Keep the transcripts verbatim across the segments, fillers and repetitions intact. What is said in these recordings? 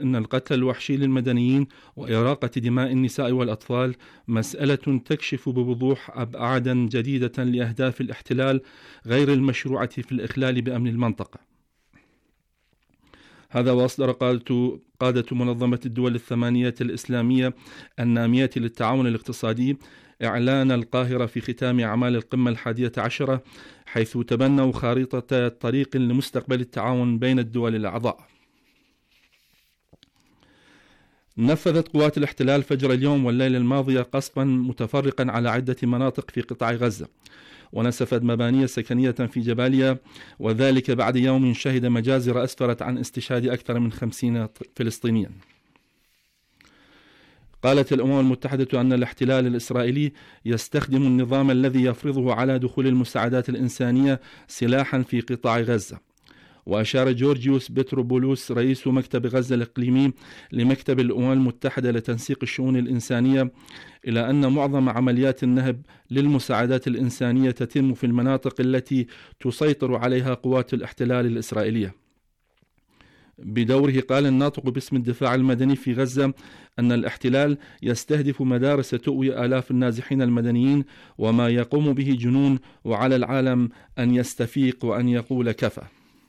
أن القتل الوحشي للمدنيين وإراقة دماء النساء والأطفال مسألة تكشف بوضوح أبعادا جديدة لأهداف الاحتلال غير المشروعة في الإخلال بأمن المنطقة. هذا وأصدر قادة منظمة الدول الثمانية الإسلامية النامية للتعاون الاقتصادي إعلان القاهرة في ختام أعمال القمة الحادية عشرة، حيث تبنوا خارطة طريق لمستقبل التعاون بين الدول الأعضاء. نفذت قوات الاحتلال فجر اليوم والليلة الماضية قصفا متفرقا على عدة مناطق في قطاع غزة، ونسفت مباني سكنية في جباليا، وذلك بعد يوم شهد مجازر أسفرت عن استشهاد أكثر من خمسين فلسطينيا. قالت الأمم المتحدة أن الاحتلال الإسرائيلي يستخدم النظام الذي يفرضه على دخول المساعدات الإنسانية سلاحا في قطاع غزة. وأشار جورجيوس بتروبولوس رئيس مكتب غزة الإقليمي لمكتب الأمم المتحدة لتنسيق الشؤون الإنسانية إلى أن معظم عمليات النهب للمساعدات الإنسانية تتم في المناطق التي تسيطر عليها قوات الاحتلال الإسرائيلية. بدوره قال الناطق باسم الدفاع المدني في غزة أن الاحتلال يستهدف مدارس تؤوي آلاف النازحين المدنيين، وما يقوم به جنون، وعلى العالم أن يستفيق وأن يقول كفى.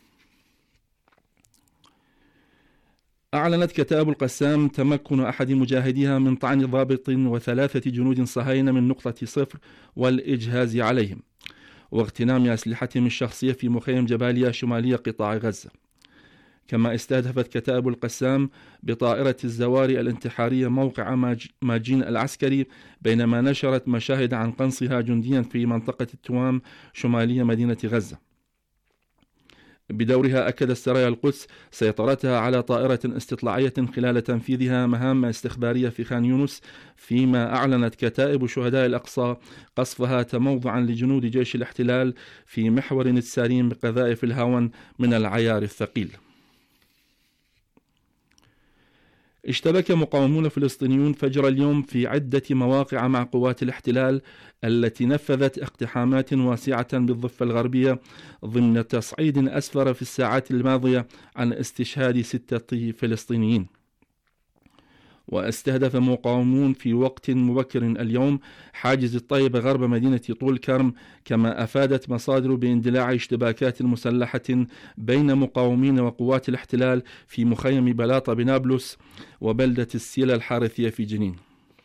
أعلنت كتائب القسام تمكن أحد مجاهديها من طعن ضابط وثلاثة جنود صهاينة من نقطة صفر والإجهاز عليهم، واغتنام أسلحتهم الشخصية في مخيم جباليا شمالية قطاع غزة. كما استهدفت كتائب القسام بطائرة الزواري الانتحارية موقع ماجين العسكري، بينما نشرت مشاهد عن قنصها جنديا في منطقة التوام شمالية مدينة غزة. بدورها أكد سرايا القدس سيطرتها على طائرة استطلاعية خلال تنفيذها مهام استخبارية في خان يونس، فيما أعلنت كتائب شهداء الأقصى قصفها تموضعا لجنود جيش الاحتلال في محور السارين بقذائف الهاون من العيار الثقيل. اشتبك مقاومون فلسطينيون فجر اليوم في عدة مواقع مع قوات الاحتلال التي نفذت اقتحامات واسعة بالضفة الغربية ضمن تصعيد أسفر في الساعات الماضية عن استشهاد ستة فلسطينيين. واستهدف مقاومون في وقت مبكر اليوم حاجز الطيبة غرب مدينة طول كرم، كما أفادت مصادر باندلاع اشتباكات مسلحة بين مقاومين وقوات الاحتلال في مخيم بلاطة بنابلس وبلدة السيلة الحارثية في جنين.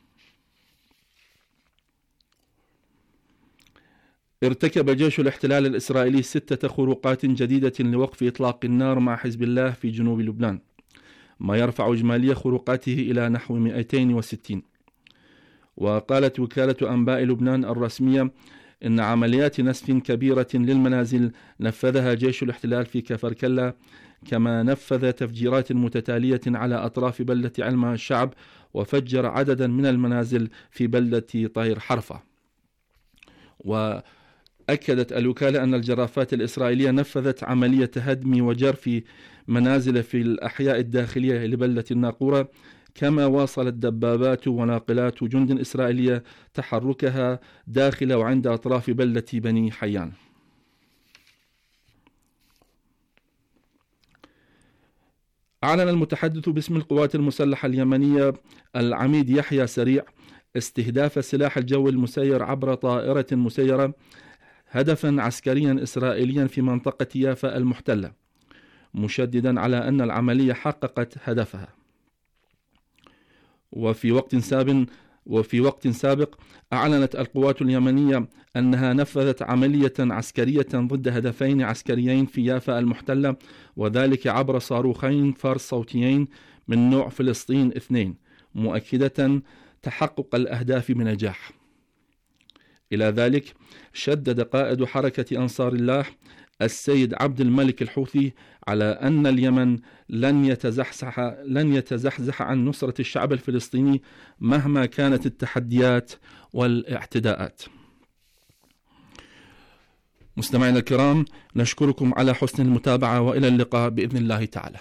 ارتكب جيش الاحتلال الإسرائيلي ستة خروقات جديدة لوقف إطلاق النار مع حزب الله في جنوب لبنان، ما يرفع إجمالي خروقاته إلى نحو مئتين وستين. وقالت وكالة أنباء لبنان الرسمية إن عمليات نسف كبيرة للمنازل نفذها جيش الاحتلال في كفر كلا، كما نفذ تفجيرات متتالية على أطراف بلدة علمة الشعب، وفجر عددا من المنازل في بلدة طير حرفة. وأكدت الوكالة أن الجرافات الإسرائيلية نفذت عملية هدم وجرف منازل في الأحياء الداخلية لبلدة الناقورة، كما واصلت دبابات وناقلات جند إسرائيلية تحركها داخل وعند أطراف بلدة بني حيان. أعلن المتحدث باسم القوات المسلحة اليمنية العميد يحيى سريع استهداف سلاح الجو المسير عبر طائرة مسيرة هدفا عسكريا إسرائيليا في منطقة يافا المحتلة، مشددا على أن العملية حققت هدفها. وفي وقت سابق وفي وقت سابق أعلنت القوات اليمنية أنها نفذت عملية عسكرية ضد هدفين عسكريين في يافا المحتلة، وذلك عبر صاروخين فارس صوتيين من نوع فلسطين اثنين، مؤكدة تحقق الأهداف بنجاح. إلى ذلك شدد قائد حركة أنصار الله السيد عبد الملك الحوثي على أن اليمن لن يتزحزح لن يتزحزح عن نصرة الشعب الفلسطيني مهما كانت التحديات والاعتداءات. مستمعينا الكرام، نشكركم على حسن المتابعة، وإلى اللقاء بإذن الله تعالى.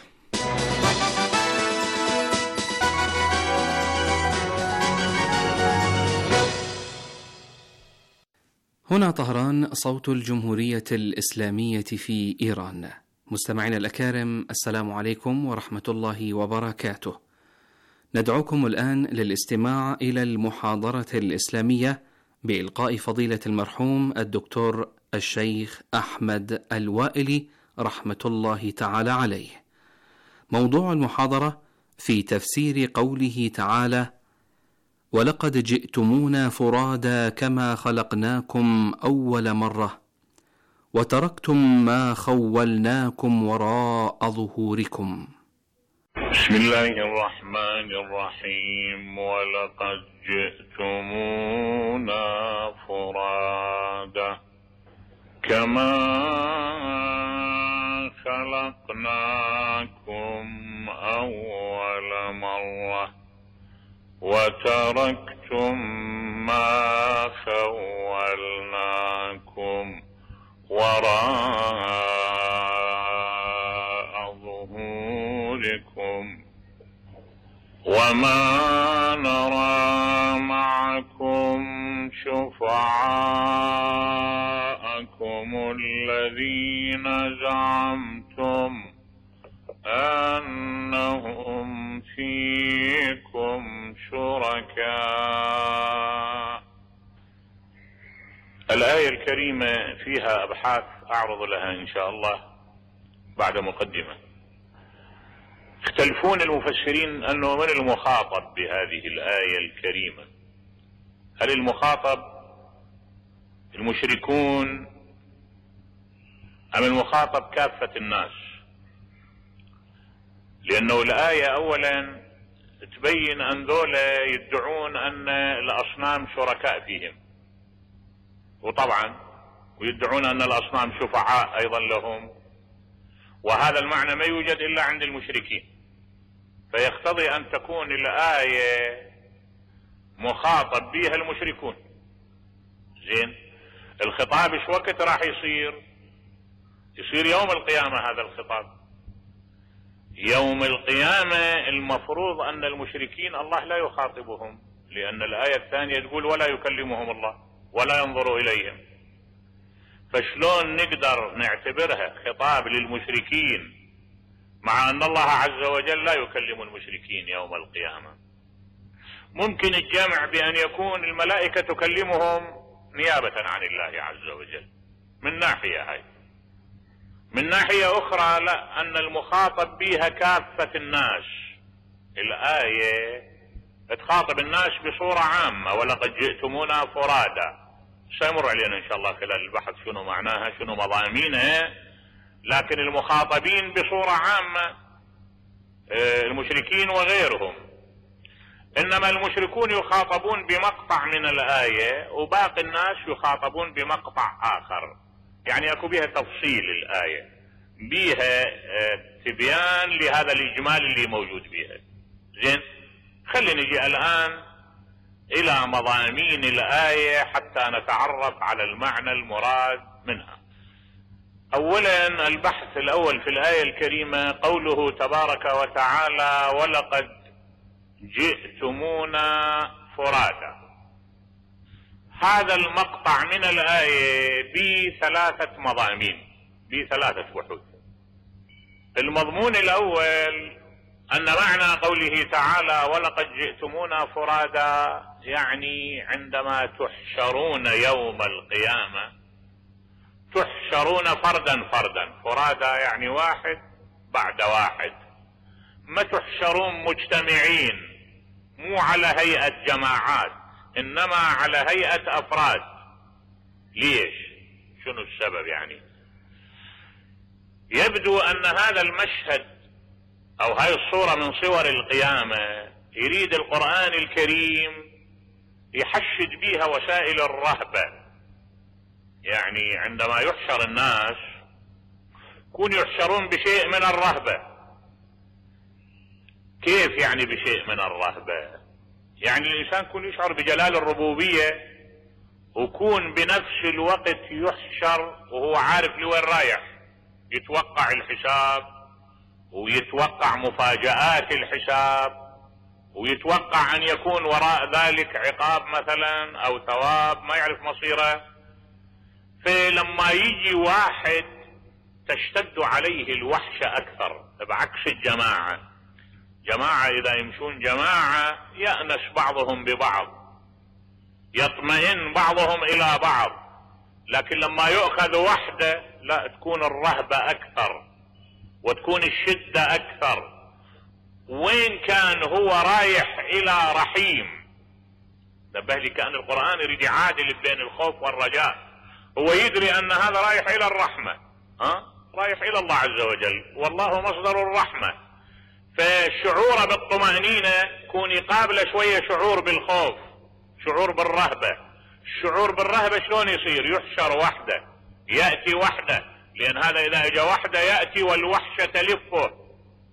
هنا طهران، صوت الجمهورية الإسلامية في إيران. مستمعينا الأكارم، السلام عليكم ورحمة الله وبركاته. ندعوكم الآن للاستماع إلى المحاضرة الإسلامية بإلقاء فضيلة المرحوم الدكتور الشيخ أحمد الوائلي رحمة الله تعالى عليه. موضوع المحاضرة في تفسير قوله تعالى: ولقد جئتمونا فرادا كما خلقناكم أول مرة وتركتم ما خولناكم وراء ظهوركم. بسم الله الرحمن الرحيم. ولقد جئتمونا فرادا كما خلقناكم أول مرة وتركتم ما خولناكم وراء ظهوركم وما نرى معكم شفعاءكم الذين زعمتم أنهم فيكم شركاء. الآية الكريمة فيها أبحاث أعرض لها إن شاء الله بعد مقدمة. يختلفون المفسرين أنه من المخاطب بهذه الآية الكريمة؟ هل المخاطب المشركون أم المخاطب كافة الناس؟ لأنه الآية أولا تبين أن ذولا يدعون أن الأصنام شركاء فيهم، وطبعا ويدعون أن الأصنام شفعاء أيضا لهم، وهذا المعنى ما يوجد إلا عند المشركين، فيقتضي أن تكون الآية مخاطب بها المشركون. زين، الخطاب ايش وقت راح يصير؟ يصير يوم القيامة. هذا الخطاب يوم القيامة المفروض أن المشركين الله لا يخاطبهم، لأن الآية الثانية تقول ولا يكلمهم الله ولا ينظر إليهم. فشلون نقدر نعتبرها خطاب للمشركين مع أن الله عز وجل لا يكلم المشركين يوم القيامة؟ ممكن الجمع بأن يكون الملائكة تكلمهم نيابة عن الله عز وجل من ناحية هاي. من ناحية أخرى لا، أن المخاطب بها كافة الناس. الآية تخاطب الناس بصورة عامة، ولقد جئتمونا فرادا. سيمر علينا إن شاء الله خلال البحث شنو معناها، شنو مضامينها، لكن المخاطبين بصورة عامة المشركين وغيرهم. إنما المشركون يخاطبون بمقطع من الآية وباقي الناس يخاطبون بمقطع آخر. يعني اكو بيها تفصيل الآية، بيها تبيان لهذا الإجمال اللي موجود بيها. زين، خلينا نجي الآن إلى مضامين الآية حتى نتعرف على المعنى المراد منها. أولا البحث الأول في الآية الكريمة قوله تبارك وتعالى: ولقد جئتمونا فرادا. هذا المقطع من الآية بثلاثة مضامين، بثلاثة وحود. المضمون الأول أن معنى قوله تعالى ولقد جئتمونا فرادا يعني عندما تحشرون يوم القيامة تحشرون فردا فردا. فرادا يعني واحد بعد واحد، ما تحشرون مجتمعين، مو على هيئة جماعات إنما على هيئة أفراد. ليش؟ شنو السبب؟ يعني يبدو أن هذا المشهد أو هاي الصورة من صور القيامة يريد القرآن الكريم يحشد بيها وسائل الرهبة. يعني عندما يحشر الناس يكون يحشرون بشيء من الرهبة. كيف يعني بشيء من الرهبة؟ يعني الإنسان يكون يشعر بجلال الربوبية ويكون بنفس الوقت يحشر وهو عارف لوين رايح، يتوقع الحساب ويتوقع مفاجآت الحساب ويتوقع أن يكون وراء ذلك عقاب مثلا أو ثواب ما يعرف مصيره. فلما يجي واحد تشتد عليه الوحشة أكثر، بعكس الجماعة. جماعة إذا يمشون جماعة يأنس بعضهم ببعض، يطمئن بعضهم إلى بعض، لكن لما يؤخذ وحده لا، تكون الرهبة أكثر وتكون الشدة أكثر. وين كان هو رايح إلى رحيم، نبه لي كأن القرآن يريد يعادل بين الخوف والرجاء. هو يدري أن هذا رايح إلى الرحمة، ها؟ رايح إلى الله عز وجل، والله مصدر الرحمة. فشعوره بالطمأنينة يكون يقابله شوية شعور بالخوف، شعور بالرهبة. الشعور بالرهبة شلون يصير؟ يحشر وحده، يأتي وحده، لأن هذا إذا اجى وحده يأتي والوحشة تلفه.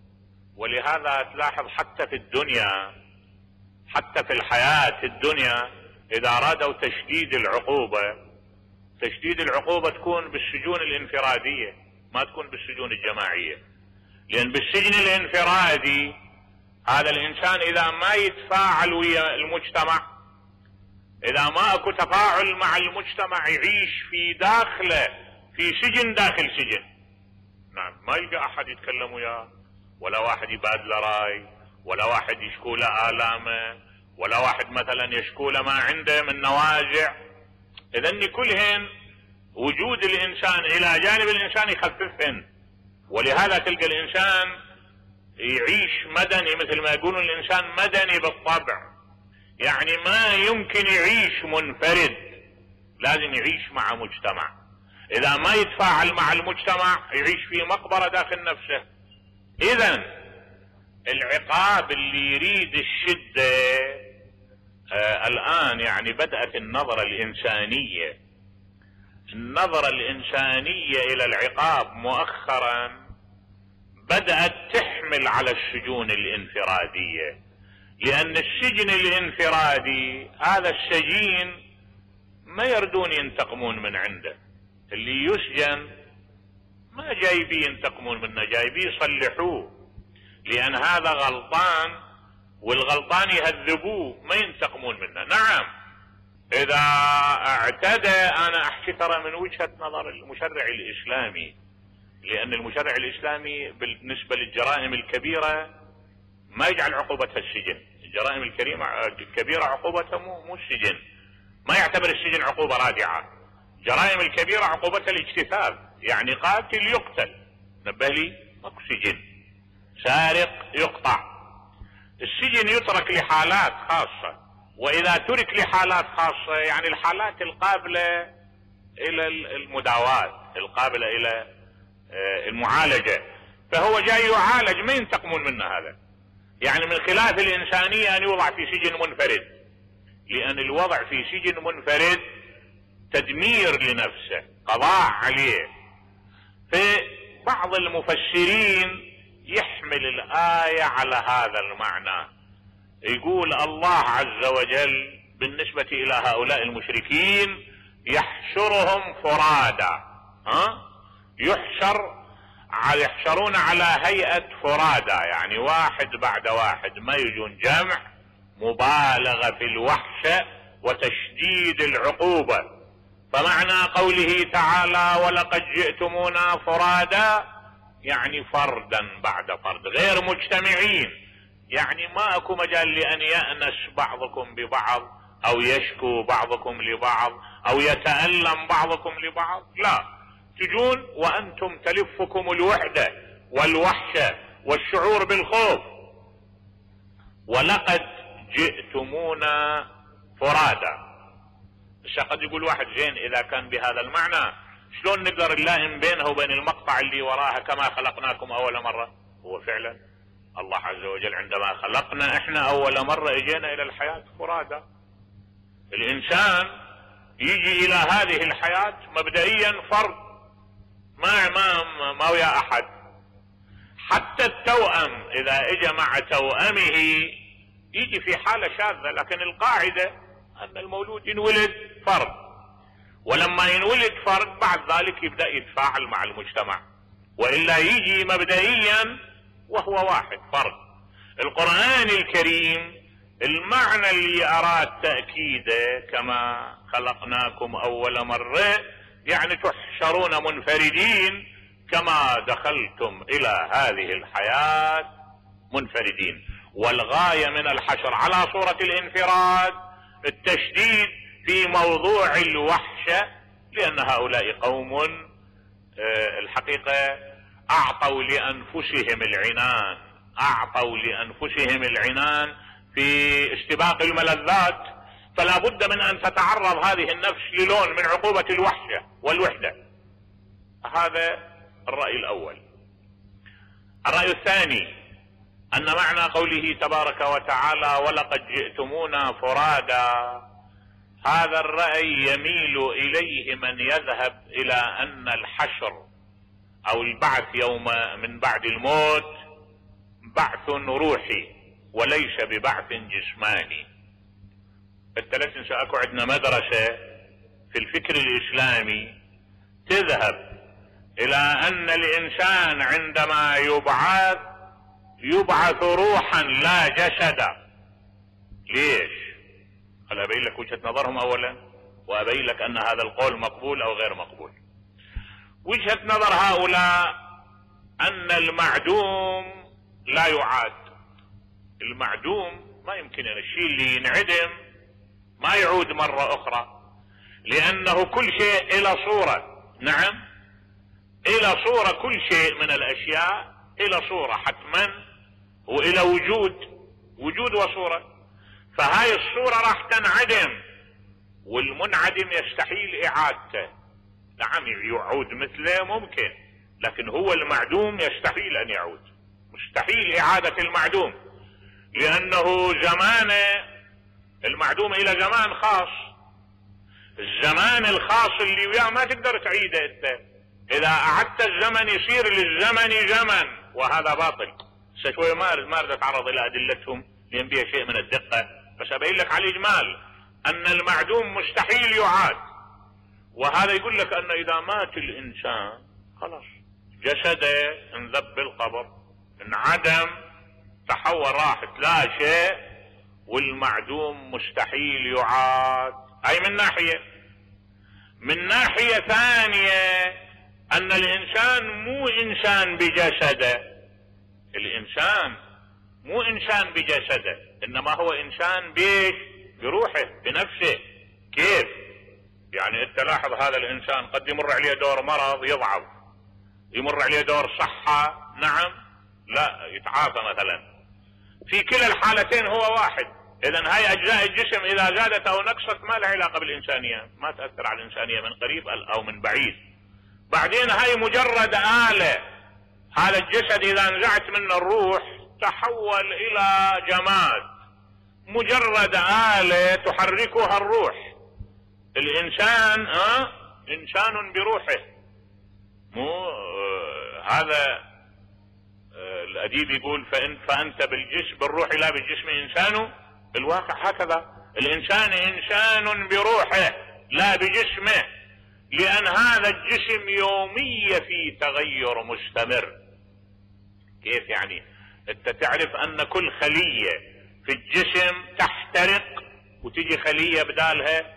ولهذا تلاحظ حتى في الدنيا، حتى في الحياة الدنيا، إذا أرادوا تشديد العقوبة، تشديد العقوبة تكون بالسجون الانفرادية، ما تكون بالسجون الجماعية. لأن بالسجن الانفرادي هذا الإنسان إذا ما يتفاعل ويا المجتمع، إذا ما أكو تفاعل مع المجتمع، يعيش في داخله في سجن داخل سجن. نعم، ما يلقى أحد يتكلم وياه، ولا واحد يبادله رأي، ولا واحد يشكو له آلامه، ولا واحد مثلا يشكو له ما عنده من نوازع. إذن كلهن وجود الإنسان إلى جانب الإنسان يخففهن. ولهذا تلقى الإنسان يعيش مدني، مثل ما يقولون الإنسان مدني بالطبع، يعني ما يمكن يعيش منفرد، لازم يعيش مع مجتمع. إذا ما يتفاعل مع المجتمع يعيش في مقبرة داخل نفسه. إذن العقاب اللي يريد الشدة آه الآن، يعني بدأت النظرة الإنسانية، النظرة الإنسانية إلى العقاب مؤخرا بدأت تحمل على السجون الانفرادية. لأن السجن الانفرادي هذا السجين ما يردون ينتقمون من عنده، اللي يسجن ما جايبين ينتقمون منه، جايبين يصلحوه، لأن هذا غلطان والغلطان يهذبوه، ما ينتقمون منه. نعم، إذا اعتدى، أنا أحكي ترى من وجهة نظر المشرع الإسلامي، لأن المشرع الإسلامي بالنسبة للجرائم الكبيرة ما يجعل عقوبتها السجن. الجرائم الكريمة الكبيرة عقوبتها مو مو السجن، ما يعتبر السجن عقوبة رادعة. الجرائم الكبيرة عقوبتها الاجتثاث، يعني قاتل يقتل، نبه لي، ماكو سجن. سارق يقطع. السجن يترك لحالات خاصة، وإذا ترك لحالات خاصة يعني الحالات القابلة إلى المداواة، القابلة إلى المعالجة، فهو جاي يعالج، ما ينتقمون منه. هذا يعني من خلاف الإنسانية أن يوضع في سجن منفرد، لأن الوضع في سجن منفرد تدمير لنفسه، قضاء عليه. فبعض المفسرين يحمل الآية على هذا المعنى، يقول الله عز وجل بالنسبة إلى هؤلاء المشركين يحشرهم فرادا، ها؟ يحشر يحشرون على هيئة فرادا، يعني واحد بعد واحد، ما يجون جمع، مبالغة في الوحشة وتشديد العقوبة. فمعنى قوله تعالى ولقد جئتمونا فرادا يعني فردا بعد فرد، غير مجتمعين، يعني ما اكو مجال لأن يأنس بعضكم ببعض او يشكو بعضكم لبعض او يتألم بعضكم لبعض، لا، تجون وانتم تلفكم الوحدة والوحشة والشعور بالخوف. ولقد جئتمونا فرادا. بس قد يقول واحد زين اذا كان بهذا المعنى شلون نقدر نلائم بينه وبين المقطع اللي وراها كما خلقناكم اول مرة؟ هو فعلا الله عز وجل عندما خلقنا احنا اول مرة اجينا الى الحياة فرادا. الانسان يجي الى هذه الحياة مبدئيا فرد، ما ما ما ويا احد. حتى التوأم اذا اجى مع توأمه يجي في حالة شاذة، لكن القاعدة ان المولود ينولد فرد، ولما ينولد فرد بعد ذلك يبدأ يتفاعل مع المجتمع، وإلا يجي مبدئيا وهو واحد فرد. القرآن الكريم المعنى اللي أراد تأكيده كما خلقناكم أول مرة، يعني تحشرون منفردين كما دخلتم إلى هذه الحياة منفردين. والغاية من الحشر على صورة الانفراد التشديد في موضوع الوحشة، لأن هؤلاء قوم الحقيقة أعطوا لأنفسهم العنان أعطوا لأنفسهم العنان في استباق الملذات، فلا بد من أن تتعرض هذه النفس للون من عقوبة الوحشة والوحدة. هذا الرأي الأول. الرأي الثاني أن معنى قوله تبارك وتعالى ولقد جئتمونا فرادا، هذا الرأي يميل إليه من يذهب إلى أن الحشر أو البعث يوم من بعد الموت بعث روحي وليس ببعث جسماني. انت لا تنسى اكو عندنا مدرسة في الفكر الإسلامي تذهب إلى أن الإنسان عندما يبعث يبعث روحا لا جسدا. ليش؟ خل أبين لك وجهة نظرهم أولا وأبين لك أن هذا القول مقبول أو غير مقبول. وجهة نظر هؤلاء أن المعدوم لا يعاد. المعدوم ما يمكن أن الشيء اللي ينعدم ما يعود مرة أخرى، لأنه كل شيء إلى صورة. نعم، إلى صورة، كل شيء من الأشياء إلى صورة حتما، وإلى وجود وجود وصورة. فهاي الصورة راح تنعدم، والمنعدم يستحيل إعادته. نعم يعود مثله ممكن، لكن هو المعدوم يستحيل أن يعود، مستحيل إعادة المعدوم، لأنه زمانه المعدوم إلى زمان خاص. الزمان الخاص اللي وياه ما تقدر تعيده انت. إذا أعدت الزمن يصير للزمن زمن، وهذا باطل. شوي ما ما اريد اتعرض الى ادلتهم لان بها شيء من الدقه، بس ابين لك على الاجمال ان المعدوم مستحيل يعاد. وهذا يقول لك ان اذا مات الانسان خلاص جسده انذب بالقبر، انعدم، تحول، راحت، لا شيء، والمعدوم مستحيل يعاد. اي من ناحيه. من ناحيه ثانيه ان الانسان مو انسان بجسده. الانسان مو انسان بجسده، انما هو انسان بيش؟ بروحه، بنفسه. كيف؟ يعني انت لاحظ هذا الانسان قد يمر عليه دور مرض يضعف، يمر عليه دور صحة، نعم، لا يتعافى مثلا. في كلا الحالتين هو واحد. اذا هاي اجزاء الجسم اذا زادت او نقصت ما لها علاقة بالانسانية، ما تأثر على الانسانية من قريب او من بعيد. بعدين هاي مجرد آلة. هذا الجسد اذا نزعت منه الروح تحول الى جماد، مجرد آلة تحركها الروح. الانسان اه انسان بروحه، مو آه هذا آه الاديب يقول فإن فانت بالجسم بالروح لا بالجسم انسان. الواقع هكذا، الانسان انسان بروحه لا بجسمه، لان هذا الجسم يوميا في تغير مستمر. كيف يعني؟ انت تعرف ان كل خلية في الجسم تحترق وتجي خلية بدالها.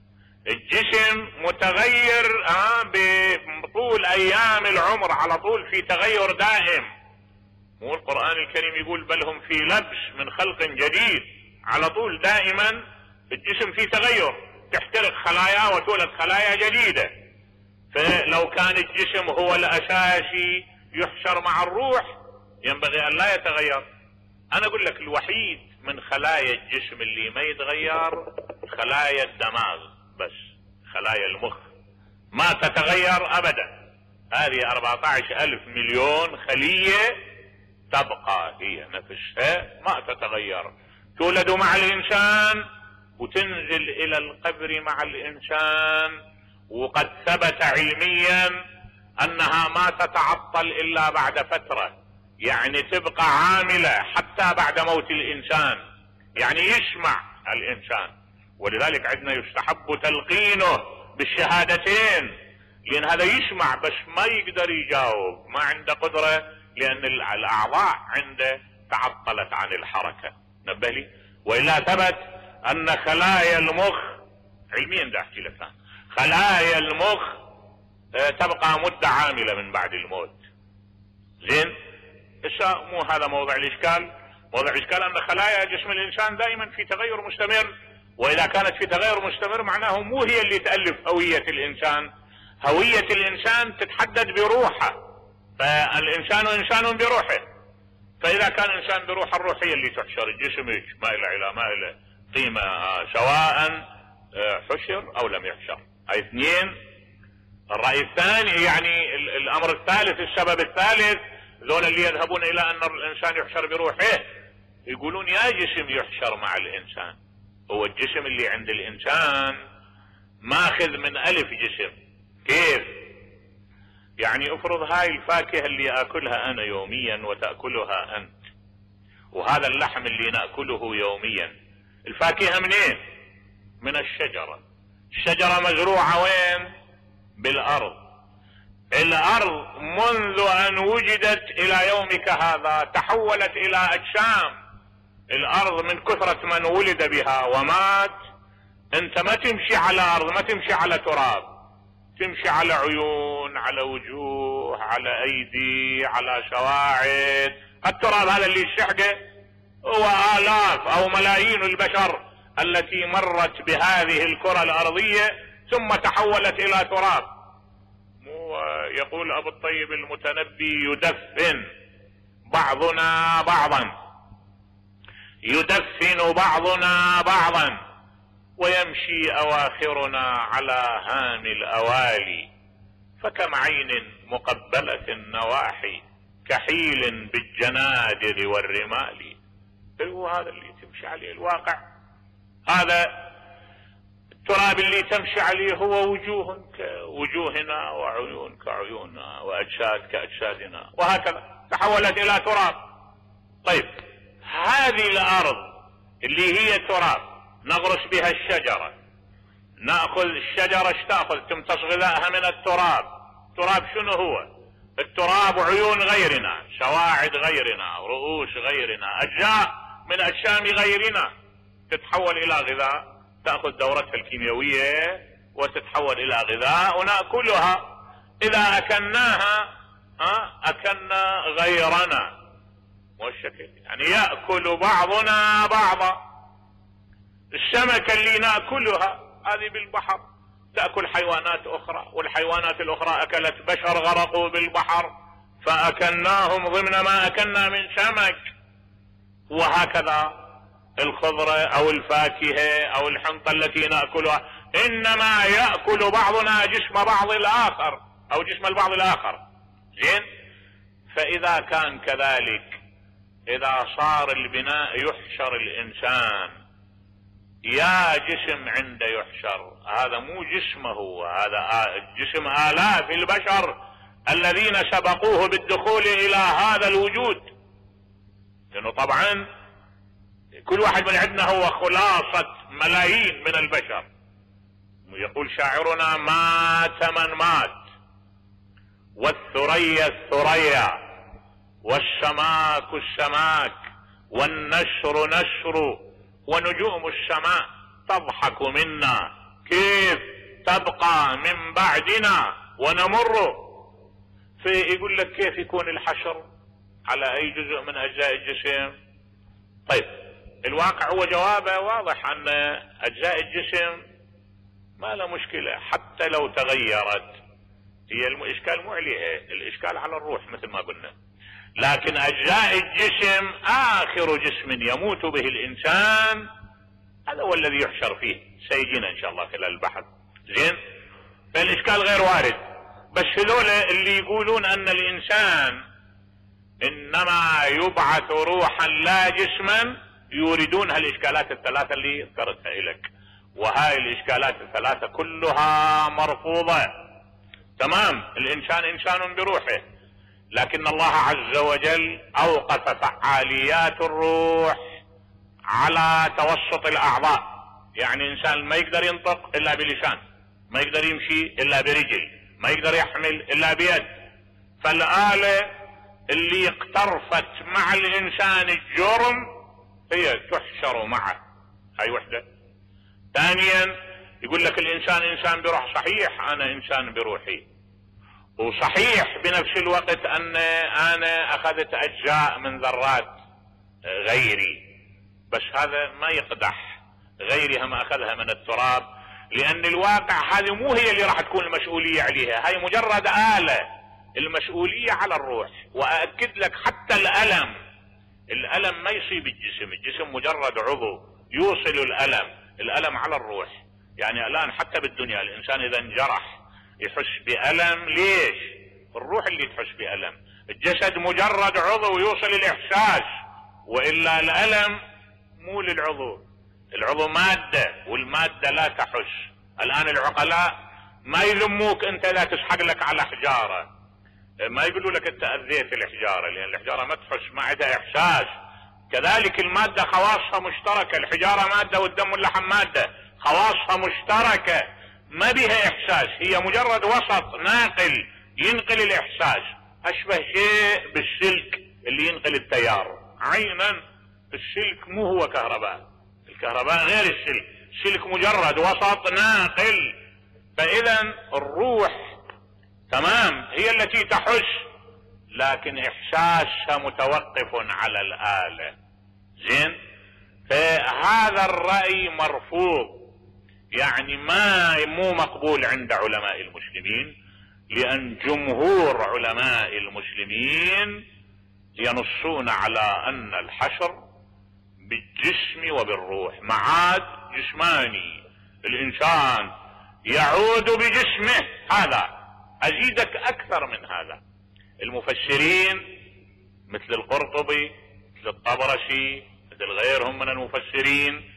الجسم متغير آه بطول ايام العمر، على طول في تغير دائم. مو القرآن الكريم يقول بل هم في لبس من خلق جديد؟ على طول دائما الجسم في تغير، تحترق خلايا وتولد خلايا جديدة. فلو كان الجسم هو الاساسي يحشر مع الروح ينبغي ان لا يتغير. انا اقول لك الوحيد من خلايا الجسم اللي ما يتغير خلايا الدماغ بس، خلايا المخ ما تتغير ابدا. هذه أربعة عشر ألف مليون خلية تبقى هي نفسها ما تتغير، تولد مع الانسان وتنزل الى القبر مع الانسان. وقد ثبت علميا انها ما تتعطل الا بعد فترة، يعني تبقى عاملة حتى بعد موت الانسان، يعني يسمع الانسان. ولذلك عندنا يستحب تلقينه بالشهادتين، لان هذا يسمع بس ما يقدر يجاوب، ما عنده قدرة، لان الاعضاء عنده تعطلت عن الحركة. نبه لي. والا ثبت ان خلايا المخ علميا، ده احكي لك، خلايا المخ تبقى مدة عاملة من بعد الموت. زين، مو هذا موضع الإشكال. موضع الإشكال أن خلايا جسم الإنسان دائما في تغير مستمر، وإذا كانت في تغير مستمر معناه مو هي اللي تألف هوية الإنسان. هوية الإنسان تتحدد بروحه، فالإنسان إنسان بروحه. فإذا كان إنسان بروحه، الروح هي اللي تحشر، الجسم ما إلى إلى ما إلى قيمة سواء حشر أو لم يحشر. هاي اثنين. الرأي الثاني يعني الأمر الثالث، السبب الثالث، ذول اللي يذهبون إلى أن الإنسان يحشر بروحه يقولون يا جسم يحشر مع الإنسان. هو الجسم اللي عند الإنسان ماخذ من ألف جسم. كيف؟ يعني افرض هاي الفاكهة اللي أكلها أنا يوميا وتأكلها أنت، وهذا اللحم اللي نأكله يوميا، الفاكهة منين؟ من الشجرة. الشجرة مزروعة وين؟ بالأرض. الأرض منذ أن وجدت إلى يومك هذا تحولت إلى أجسام. الأرض من كثرة من ولد بها ومات، أنت ما تمشي على أرض، ما تمشي على تراب، تمشي على عيون، على وجوه، على أيدي، على سواعد. التراب هذا اللي الشحقة هو آلاف أو ملايين البشر التي مرت بهذه الكرة الأرضية ثم تحولت إلى تراب. مو يقول أبو الطيب المتنبي يدفن بعضنا بعضا، يدفن بعضنا بعضا، ويمشي أواخرنا على هام الأوالي، فكم عين مقبلة النواحي كحيل بالجنادر والرمال. هو هذا اللي تمشي عليه الواقع. هذا التراب اللي تمشي عليه هو وجوه كوجوهنا وعيون كعيوننا وأجساد كأجسادنا، وهكذا تحولت إلى تراب. طيب، هذه الأرض اللي هي تراب نغرس بها الشجرة، نأخذ الشجرة ايش تأخذ؟ تمتص غذائها من التراب. التراب شنو هو؟ التراب عيون غيرنا، سواعد غيرنا، رؤوس غيرنا، أجزاء من أجسام غيرنا تتحول إلى غذاء، تأخذ دورتها الكيميائية وتتحول إلى غذاء ونأكلها. إذا أكلناها أكلنا غيرنا، والشكل يعني يأكل بعضنا بعضا. السمكة اللي نأكلها هذه بالبحر تأكل حيوانات أخرى، والحيوانات الأخرى أكلت بشر غرقوا بالبحر فأكلناهم ضمن ما أكلنا من سمك. وهكذا الخضرة أو الفاكهة أو الحنطة التي نأكلها، إنما يأكل بعضنا جسم بعض الآخر أو جسم البعض الآخر. زين، فإذا كان كذلك، إذا صار البناء يحشر الإنسان، يا جسم عنده يحشر، هذا مو جسمه، هذا جسم آلاف البشر الذين سبقوه بالدخول إلى هذا الوجود. لأنه طبعا كل واحد من عندنا هو خلاصة ملايين من البشر. يقول شاعرنا: مات من مات، والثريا الثريا، والسماك السماك، والنشر نشر، ونجوم السماء تضحك منا، كيف تبقى من بعدنا ونمر. فيقول لك كيف يكون الحشر على أي جزء من أجزاء الجسم؟ طيب، الواقع هو جوابه واضح أن أجزاء الجسم ما له مشكلة حتى لو تغيرت. هي الإشكال مو عليها، الإشكال على الروح مثل ما قلنا. لكن أجزاء الجسم آخر جسم يموت به الإنسان هذا هو الذي يحشر فيه، سيجينا إن شاء الله خلال البحث. زين، فالإشكال غير وارد. بس هذول اللي يقولون أن الإنسان إنما يبعث روحا لا جسما يريدون هالإشكالات الثلاثة اللي ذكرتها لك، وهاي الإشكالات الثلاثة كلها مرفوضة. تمام، الإنسان إنسان بروحه، لكن الله عز وجل أوقف فعاليات الروح على توسط الأعضاء. يعني إنسان ما يقدر ينطق إلا بلسان، ما يقدر يمشي إلا برجل، ما يقدر يحمل إلا بيد. فالآلة اللي اقترفت مع الإنسان الجرم هي تحشر معه. هاي وحدة. ثانيا يقول لك الإنسان إنسان بروح، صحيح أنا إنسان بروحي، وصحيح بنفس الوقت أن أنا أخذت أجزاء من ذرات غيري، بس هذا ما يقدح، غيري هم أخذها من التراب، لأن الواقع هذه مو هي اللي راح تكون المسؤولية عليها، هاي مجرد آلة، المسؤولية على الروح. وأأكد لك حتى الألم، الألم ما يصيب الجسم، الجسم مجرد عضو يوصل الألم، الألم على الروح. يعني الآن حتى بالدنيا الإنسان إذا انجرح يحس بألم، ليش؟ الروح اللي تحس بألم، الجسد مجرد عضو يوصل الإحساس، وإلا الألم مو للعضو، العضو مادة والمادة لا تحس. الآن العقلاء ما يلموك أنت لا تسحق لك على حجارة، ما يقولوا لك أنت أذيت الحجارة، لأن الحجارة ما تحس، ما عندها إحساس. كذلك المادة خواصها مشتركة، الحجارة مادة والدم واللحم مادة، خواصها مشتركة ما بها إحساس، هي مجرد وسط ناقل ينقل الإحساس، أشبه شيء بالسلك اللي ينقل التيار. عينا السلك مو هو كهرباء، الكهرباء غير السلك، السلك مجرد وسط ناقل. فإذا الروح تمام هي التي تحس، لكن إحساسها متوقف على الآلة. زين، فهذا الرأي مرفوض، يعني ما مو مقبول عند علماء المسلمين، لأن جمهور علماء المسلمين ينصون على أن الحشر بالجسم وبالروح، معاد جسماني، الإنسان يعود بجسمه. هذا أزيدك أكثر من هذا، المفسرين مثل القرطبي مثل الطبرسي مثل غيرهم من المفسرين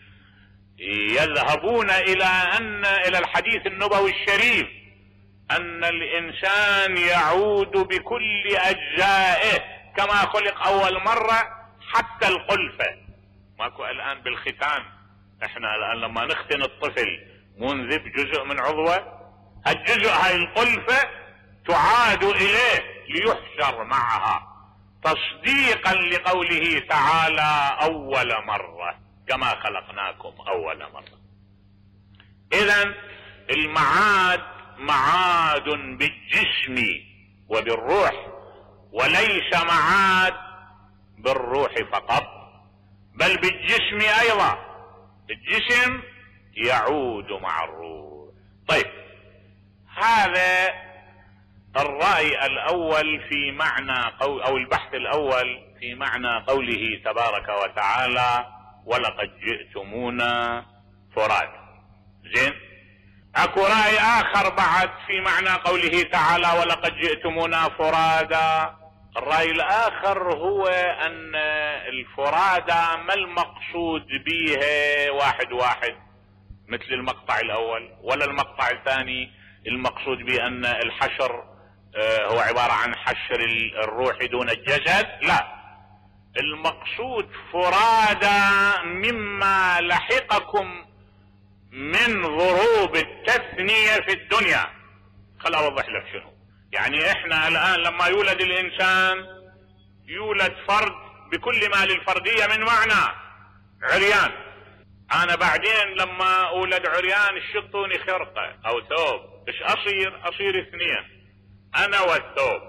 يذهبون إلى أن إلى الحديث النبوي الشريف أن الإنسان يعود بكل أجزائه كما خلق أول مرة، حتى القلفة. ماكو الآن بالختان، احنا الآن لما نختن الطفل منذب جزء من عضوه، الجزء هاي القلفة تعاد إليه ليحشر معها تصديقا لقوله تعالى أول مرة كما خلقناكم أول مرة. إذن المعاد معاد بالجسم وبالروح، وليس معاد بالروح فقط بل بالجسم أيضا، الجسم يعود مع الروح. طيب، هذا الرأي الأول في معنى قول أو البحث الأول في معنى قوله تبارك وتعالى ولقد جئتمونا فراد. زين، اكو رأي آخر بعد في معنى قوله تعالى ولقد جئتمونا فرادا. الرأي الآخر هو أن الفرادا ما المقصود به واحد واحد مثل المقطع الأول، ولا المقطع الثاني المقصود بأن الحشر هو عبارة عن حشر الروح دون الجسد. لا، المقصود فرادا مما لحقكم من ضروب التثنية في الدنيا. خل أوضح لك شنو يعني. احنا الآن لما يولد الإنسان يولد فرد بكل ما للفردية من معنى، عريان. أنا بعدين لما أولد عريان شطوني خرقة أو ثوب، إيش أصير؟ أصير اثنين، أنا والثوب.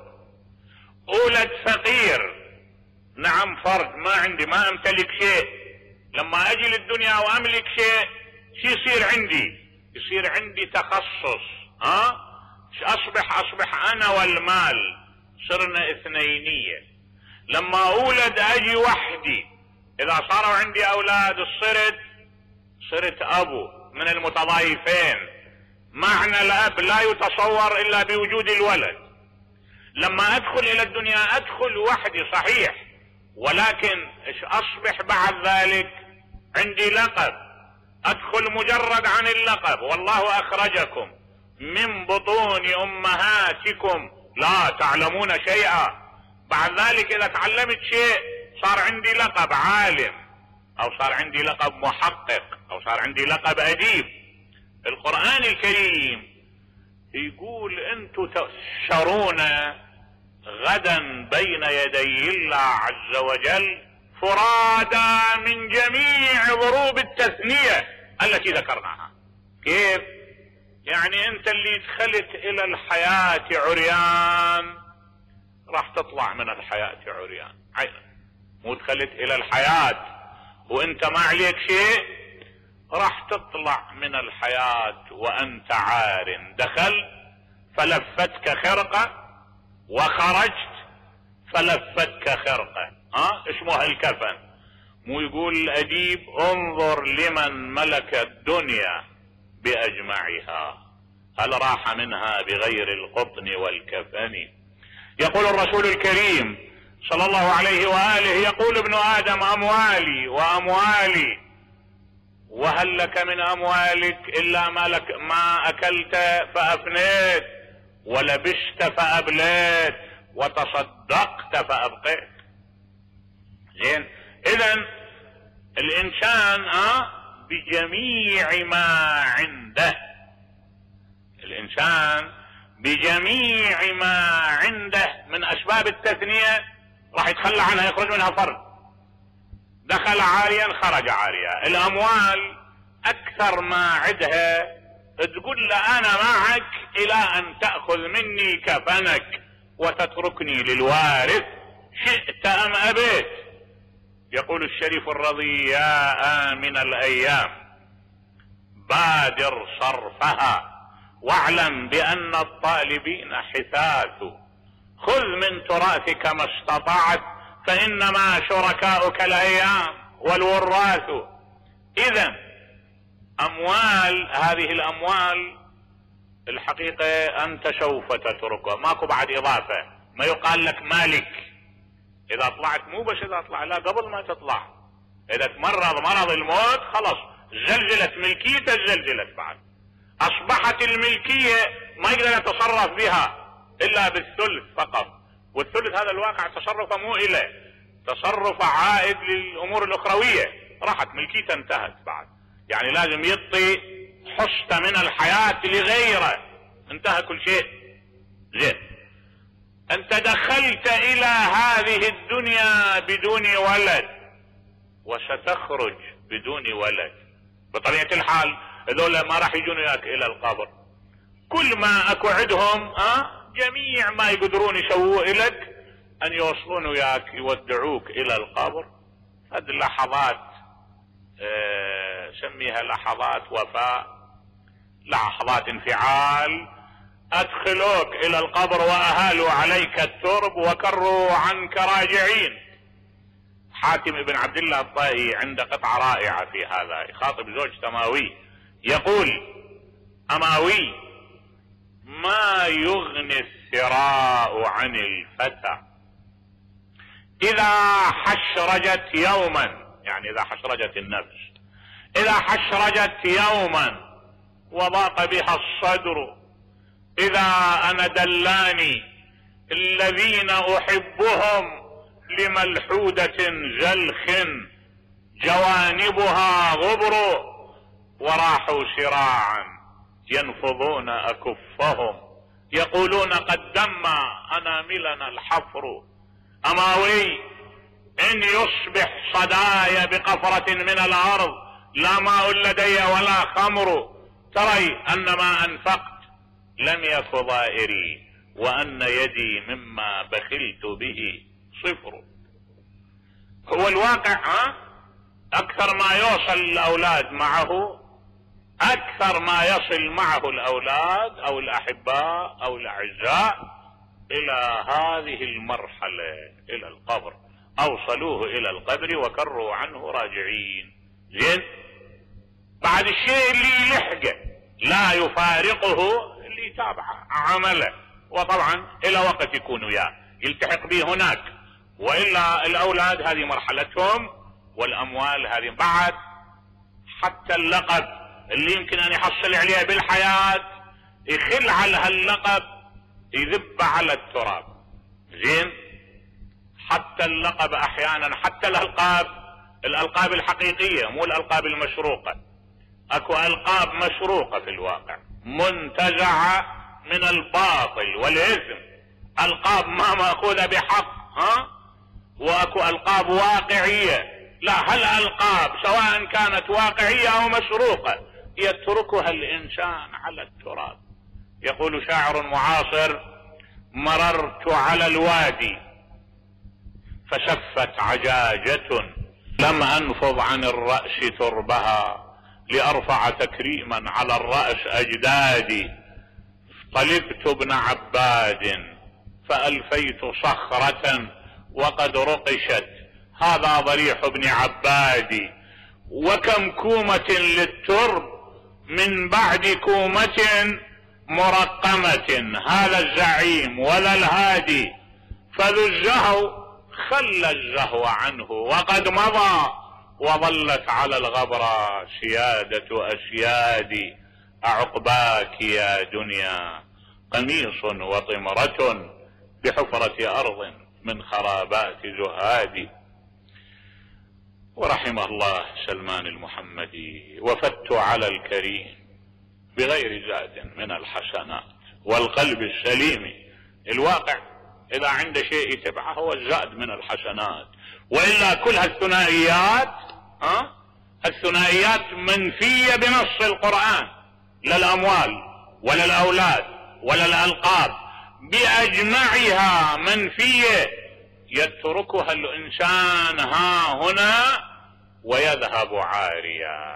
أولد فقير، نعم فرد، ما عندي، ما أمتلك شيء. لما أجي للدنيا وأملك شيء، شو يصير عندي؟ يصير عندي تخصص. ها؟ ايش أصبح؟ أصبح أنا والمال صرنا اثنينية. لما أولد أجي وحدي، إذا صاروا عندي أولاد صرت صرت أبو من المتضايفين. معنى الأب لا يتصور إلا بوجود الولد. لما أدخل إلى الدنيا أدخل وحدي صحيح، ولكن إيش أصبح بعد ذلك؟ عندي لقب، أدخل مجرد عن اللقب. والله أخرجكم من بطون أمهاتكم لا تعلمون شيئا. بعد ذلك إذا تعلمت شيء صار عندي لقب عالم، أو صار عندي لقب محقق، أو صار عندي لقب أديب. القرآن الكريم يقول أنتم تحشرون غدا بين يدي الله عز وجل فرادا من جميع ضروب التثنية التي ذكرناها. كيف؟ يعني انت اللي دخلت الى الحياة عريان راح تطلع من الحياة عريان، عينا. مو دخلت الى الحياة وانت ما عليك شيء، راح تطلع من الحياة وانت عار. دخلت فلفتك خرقة وخرجت فلفتك خرقة. ها اسمها الكفن. مو يقول الأديب انظر لمن ملك الدنيا بأجمعها هل راح منها بغير القطن والكفن. يقول الرسول الكريم صلى الله عليه وآله يقول ابن آدم أموالي وأموالي وهل لك من أموالك إلا ما, لك ما أكلت فأفنيت ولبست فأبليت وتصدقت فأبقيت. زين. إذن الإنسان آه بجميع ما عنده، الإنسان بجميع ما عنده من أسباب التثنية راح يتخلى عنها، يخرج منها فرد. دخل عاريا خرج عاريا. الأموال أكثر ما عندها تقول له أنا معك إلى أن تأخذ مني كفنك وتتركني للوارث شئت أم أبيت. يقول الشريف الرضي يا آمن الأيام بادر صرفها واعلم بأن الطالبين حثاث خذ من تراثك ما استطعت فإنما شركاؤك الأيام والوراث. إذن أموال هذه الأموال الحقيقة أنت سوف تتركها، ماكو بعد إضافة. ما يقال لك مالك إذا طلعت، مو بس إذا طلع، لا قبل ما تطلع. إذا تمرض مرض الموت خلاص زلزلت ملكيته، زلزلت بعد. أصبحت الملكية ما يقدر يتصرف بها إلا بالثلث فقط، والثلث هذا الواقع تصرفه مو إله، تصرف عائد للأمور الأخروية. راحت ملكيته انتهت بعد، يعني لازم يعطي حصة من الحياة لغيره، انتهى كل شيء. زين. انت دخلت الى هذه الدنيا بدون ولد وستخرج بدون ولد. بطبيعة الحال هذول ما راح يجون وياك الى القبر، كل ما اكو عندهم اه جميع ما يقدرون يسووه لك ان يوصلون وياك يودعوك الى القبر. هذه اللحظات اه سميها لحظات وفاء، لحظات انفعال. ادخلوك الى القبر واهالوا عليك الترب وكروا عنك راجعين. حاتم بن عبد الله الطائي عند قطعة رائعة في هذا، يخاطب زوجته أماوي يقول أماوي ما يغني الثراء عن الفتى إذا حشرجت يوما، يعني إذا حشرجت النفس، إذا حشرجت يوما وضاق بها الصدر، إذا أنا دلاني الذين أحبهم لملحودة زلخ جوانبها غبر، وراحوا سراعا ينفضون أكفهم يقولون قد دم أناملنا الحفر. أماوي إن يصبح صدايا بقفرة من الأرض لا ماء لدي ولا خمر، تري أن ما أنفقت لم يك ضائري وأن يدي مما بخلت به صفر. هو الواقع ها أكثر ما يوصل الأولاد معه، أكثر ما يصل معه الأولاد أو الأحباء أو الأعزاء إلى هذه المرحلة، إلى القبر. أوصلوه إلى القبر وكروا عنه راجعين. زين. بعد الشيء اللي يلحقه لا يفارقه اللي يتابع عمله، وطبعا إلى وقت يكون وياه يلتحق به هناك، وإلا الأولاد هذه مرحلتهم، والأموال هذه بعد. حتى اللقب اللي يمكن أن يحصل عليه بالحياة يخل على هاللقب يذب على التراب. زين. حتى اللقب أحيانا، حتى الألقاب، الألقاب الحقيقية مو الألقاب المشروقة. أكو ألقاب مشروقة في الواقع منتزعة من الباطل والإثم، ألقاب ما مأخوذة بحق. ها. واكو القاب واقعية. لا، هالالقاب سواء كانت واقعية او مشروقة يتركها الإنسان على التراب. يقول شاعر معاصر: مررت على الوادي فشفت عجاجة لم أنفض عن الرأس تربها لأرفع تكريما على الرأس أجدادي. طلبت ابن عباد فألفيت صخرة وقد رقشت هذا ضريح ابن عبادي. وكم كومة للترب من بعد كومة مرقمة هذا الزعيم ولا الهادي. فذو الزهو خلى الزهو عنه وقد مضى وظلت على الغبرة سيادة أسيادي. أعقباك يا دنيا قميص وطمرة بحفرة أرض من خرابات زهادي. ورحم الله سلمان المحمدي: وفدت على الكريم بغير زاد من الحسنات والقلب السليم. الواقع إذا عنده شيء يتبعه هو الزاد من الحسنات، وإلا كل هالثنائيات ها الثنائيات منفية بنص القرآن، لا الأموال ولا الأولاد ولا الألقاب، بأجمعها منفية يتركها الإنسان ها هنا ويذهب عاريا.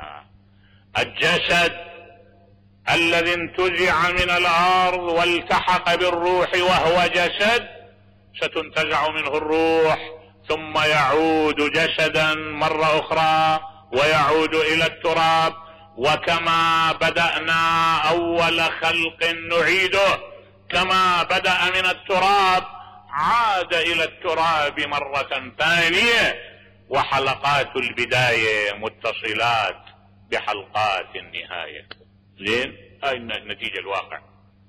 الجسد الذي انتزع من الأرض والتحق بالروح وهو جسد ستنتزع منه الروح ثم يعود جسدا مرة أخرى ويعود إلى التراب. وكما بدأنا أول خلق نعيده، كما بدأ من التراب عاد إلى التراب مرة ثانية. وحلقات البداية متصلات بحلقات النهاية. زين، هاي النتيجة الواقع.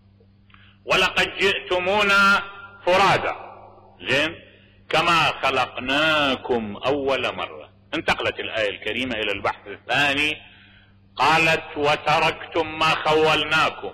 ولقد جئتمونا فرادا، زين، كما خلقناكم أول مرة. انتقلت الآية الكريمة إلى البحث الثاني، قالت: وتركتم ما خولناكم.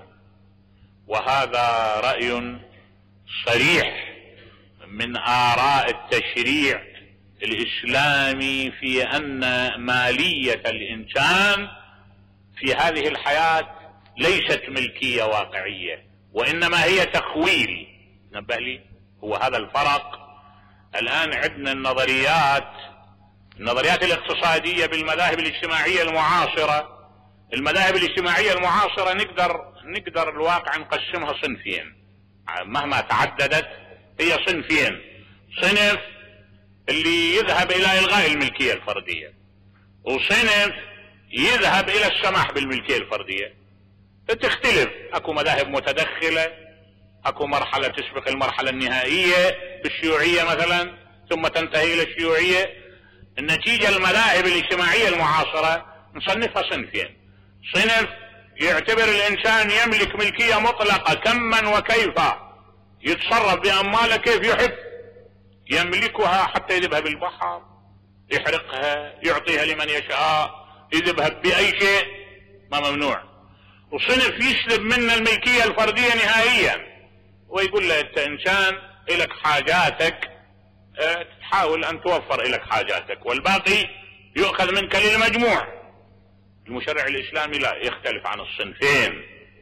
وهذا رأي صريح من آراء التشريع الإسلامي في أن مالية الإنسان في هذه الحياة ليست ملكية واقعية، وإنما هي تخويل. نبه لي، هو هذا الفرق. الآن عندنا النظريات النظريات الاقتصادية بالمذاهب الاجتماعية المعاصرة. المذاهب الاجتماعية المعاصرة نقدر نقدر الواقع نقسمها صنفين، مهما تعددت هي صنفين. صنف اللي يذهب إلى إلغاء الملكية الفردية، وصنف يذهب إلى السماح بالملكية الفردية. تختلف، اكو مذاهب متدخلة، اكو مرحلة تسبق المرحلة النهائية بالشيوعية مثلا ثم تنتهي إلى الشيوعية. النتيجة المذاهب الاجتماعية المعاصرة نصنفها صنفين. صنف يعتبر الإنسان يملك ملكية مطلقة كما وكيف، يتصرف بأمواله كيف يحب، يملكها حتى يذبها بالبحر، يحرقها، يعطيها لمن يشاء، يذبها بأي شيء، ما ممنوع. وصنف يسلب منا الملكية الفردية نهائيا ويقول له أنت إنسان إلك حاجاتك، اه تحاول أن توفر إلك حاجاتك والباقي يؤخذ منك للمجموع. المشرع الإسلامي لا، يختلف عن الصنفين،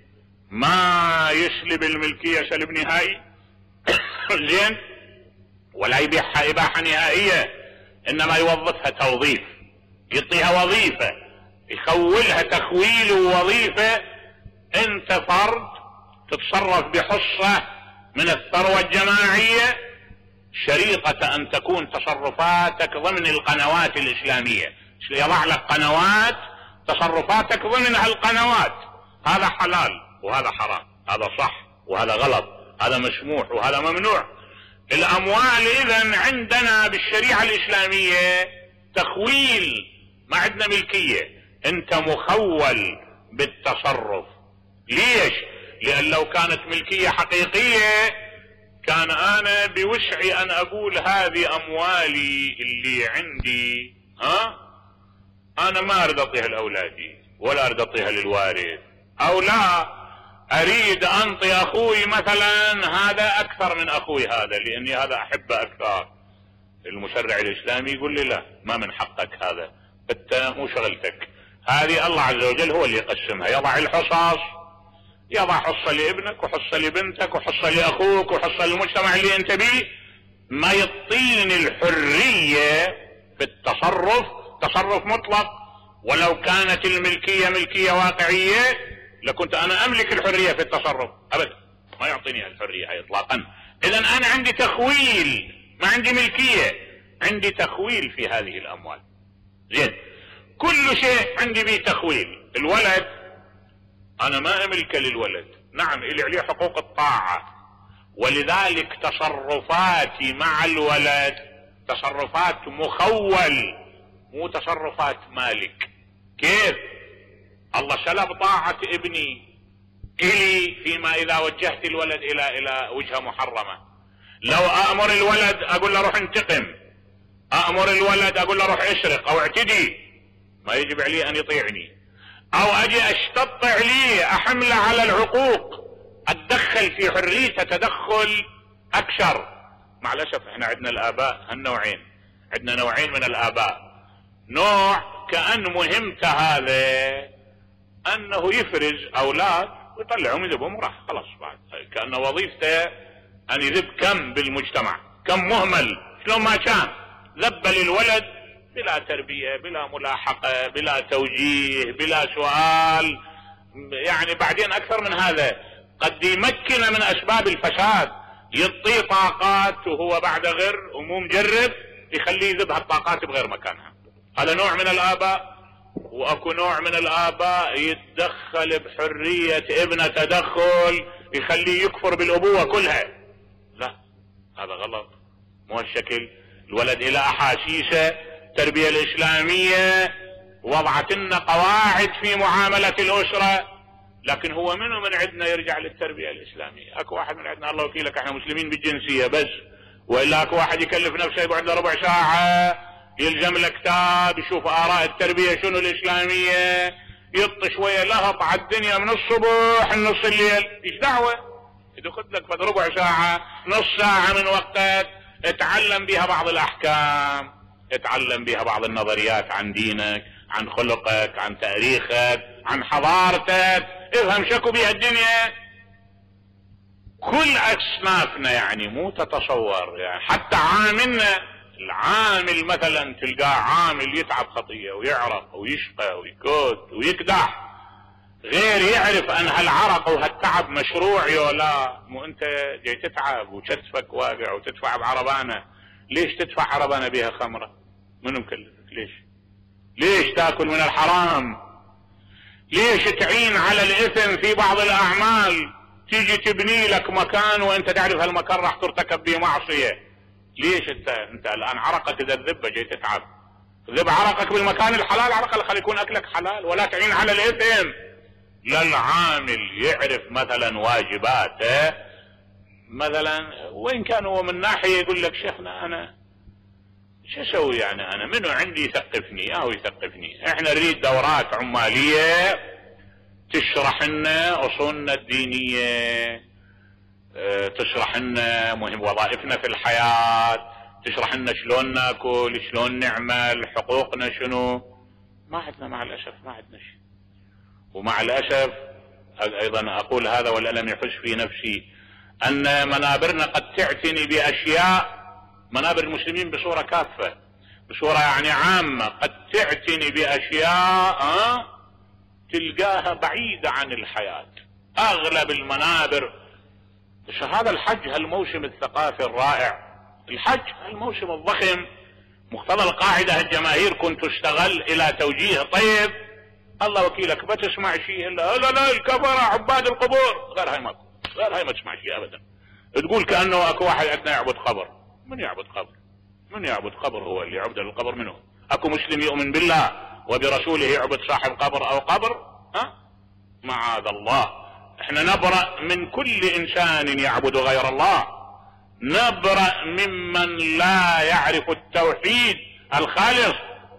ما يسلب الملكية سلب نهائي زين، ولا يبيعها إباحة نهائية، إنما يوظفها توظيف، يعطيها وظيفة، يخولها تخويل ووظيفة. أنت فرد تتصرف بحصة من الثروة الجماعية، شريطة أن تكون تصرفاتك ضمن القنوات الإسلامية. يضع لك قنوات تصرفاتك ضمنها القنوات، هذا حلال وهذا حرام، هذا صح وهذا غلط، هذا مسموح وهذا ممنوع. الأموال إذن عندنا بالشريعة الإسلامية تخويل، ما عندنا ملكية، أنت مخول بالتصرف. ليش؟ لأن لو كانت ملكية حقيقية كان أنا بوسعي أن أقول هذه أموالي اللي عندي، ها أنا ما أريد أعطيها لأولادي ولا أريد أعطيها للوارث، أو لا أريد أنطي أخوي مثلا هذا أكثر من أخوي هذا لأني هذا أحبه أكثر. المشرع الإسلامي يقول لي لا، ما من حقك هذا، أنت مو شغلتك، هذه الله عز وجل هو اللي يقسمها، يضع الحصص، يضع حصة لابنك وحصة لبنتك وحصة لأخوك وحصة للمجتمع اللي انت بيه، ما يعطيني الحرية في التصرف تصرف مطلق، ولو كانت الملكية ملكية واقعية لكنت أنا أملك الحرية في التصرف، أبدا ما يعطيني الحرية إطلاقا. إذا أنا عندي تخويل، ما عندي ملكية، عندي تخويل في هذه الأموال. زين، كل شيء عندي به تخويل. الولد أنا ما أملك للولد، نعم إلي عليه حقوق الطاعة، ولذلك تصرفاتي مع الولد تصرفات مخول مو تصرفات مالك. كيف؟ الله سلب طاعة ابني إلي فيما إذا وجهت الولد إلى إلى وجهة محرمة. لو أأمر الولد أقول له روح انتقم، أأمر الولد أقول له روح اسرق أو اعتدي، ما يجب عليه أن يطيعني. أو أجي أشتط عليه، أحمله على العقوق، أتدخل في حريته تدخل أكثر. مع الأسف إحنا عندنا الآباء هالنوعين، عندنا نوعين من الآباء. نوع كأن مهمته هذا أنه يفرز أولاد ويطلعهم يذبهم وراح خلاص، بعد كأن وظيفته أن يذب كم بالمجتمع، كم مهمل شلون ما كان، ذب للولد بلا تربية بلا ملاحقة بلا توجيه بلا سؤال. يعني بعدين أكثر من هذا قد يمكن من أسباب الفساد، يعطيه طاقات وهو بعد غير ومو مجرب، يخليه يذب هالطاقات بغير مكانها. هذا نوع من الآباء. واكو نوع من الآباء يتدخل بحرية ابنه تدخل يخليه يكفر بالأبوة كلها. لا، هذا غلط، مو هالشكل. الولد إلى أحاسيسه، التربية الإسلامية وضعت لنا قواعد في معاملة الأسرة، لكن هو منه من عندنا يرجع للتربية الإسلامية؟ اكو واحد من عندنا الله وكيلك احنا مسلمين بالجنسية بس، وإلا اكو واحد يكلف نفسه يقعد له ربع ساعة يلزم له كتاب يشوف آراء التربية شنو الإسلامية، يط شوية لهط على الدنيا من الصبح لنص الليل، ايش دعوة؟ يدخل لك بعد ربع ساعة نص ساعة من وقتك اتعلم بها بعض الأحكام، اتعلم بها بعض النظريات عن دينك، عن خلقك، عن تاريخك، عن حضارتك، افهم شكو بها الدنيا. كل أصنافنا يعني مو تتصور، يعني حتى عاملنا، العامل مثلا تلقاه عامل يتعب خطية ويعرق ويشقى ويكوت ويكدح، غير يعرف ان هالعرق وهالتعب مشروع يولا. مو انت جاي تتعب وكتفك واقع وتدفع بعربانة، ليش تدفع عربانة بها خمرة؟ منو مكلفك؟ ليش؟ ليش تاكل من الحرام؟ ليش تعين على الاثم في بعض الاعمال؟ تيجي تبني لك مكان وانت تعرف هالمكان راح ترتكب به معصية. ليش انت انت الان عرقك اذا الذبه جاي تتعب، ذب عرقك بالمكان الحلال، عرق اللي خلي يكون اكلك حلال، ولا تعين على الاثم. لا، العامل يعرف مثلا واجباته، مثلا وين كان هو من ناحيه يقول لك شيخنا انا شو اسوي، يعني انا منو عندي يثقفني او يثقفني. احنا نريد دورات عماليه تشرح لنا اصولنا الدينيه، تشرح لنا مهم وظائفنا في الحياة، تشرح لنا شلون ناكل، شلون نعمل، حقوقنا شنو. ما عندنا مع الأسف، ما عندنا شيء. ومع الأسف أيضا أقول هذا والألم يحس في نفسي أن منابرنا قد تعتني بأشياء، منابر المسلمين بصورة كافة بصورة يعني عامة قد تعتني بأشياء أه؟ تلقاها بعيدة عن الحياة. أغلب المنابر بس هذا الحج هالموسم الثقافي الرائع، الحج هالموسم الضخم، مقتضى القاعدة الجماهير كنت اشتغل الى توجيه طيب، الله وكيلك ما تسمع شيء الا لا لا الكفرة عباد القبور، غير هاي ماكو، غير هاي ما تسمع شيء ابدا. تقول كأنه اكو واحد عندنا يعبد قبر، من يعبد قبر؟ من يعبد قبر؟ هو اللي يعبد القبر منه؟ اكو مسلم يؤمن بالله وبرسوله يعبد صاحب قبر او قبر؟ ها؟ معاذ الله. احنا نبرأ من كل انسان يعبد غير الله، نبرأ ممن لا يعرف التوحيد الخالص.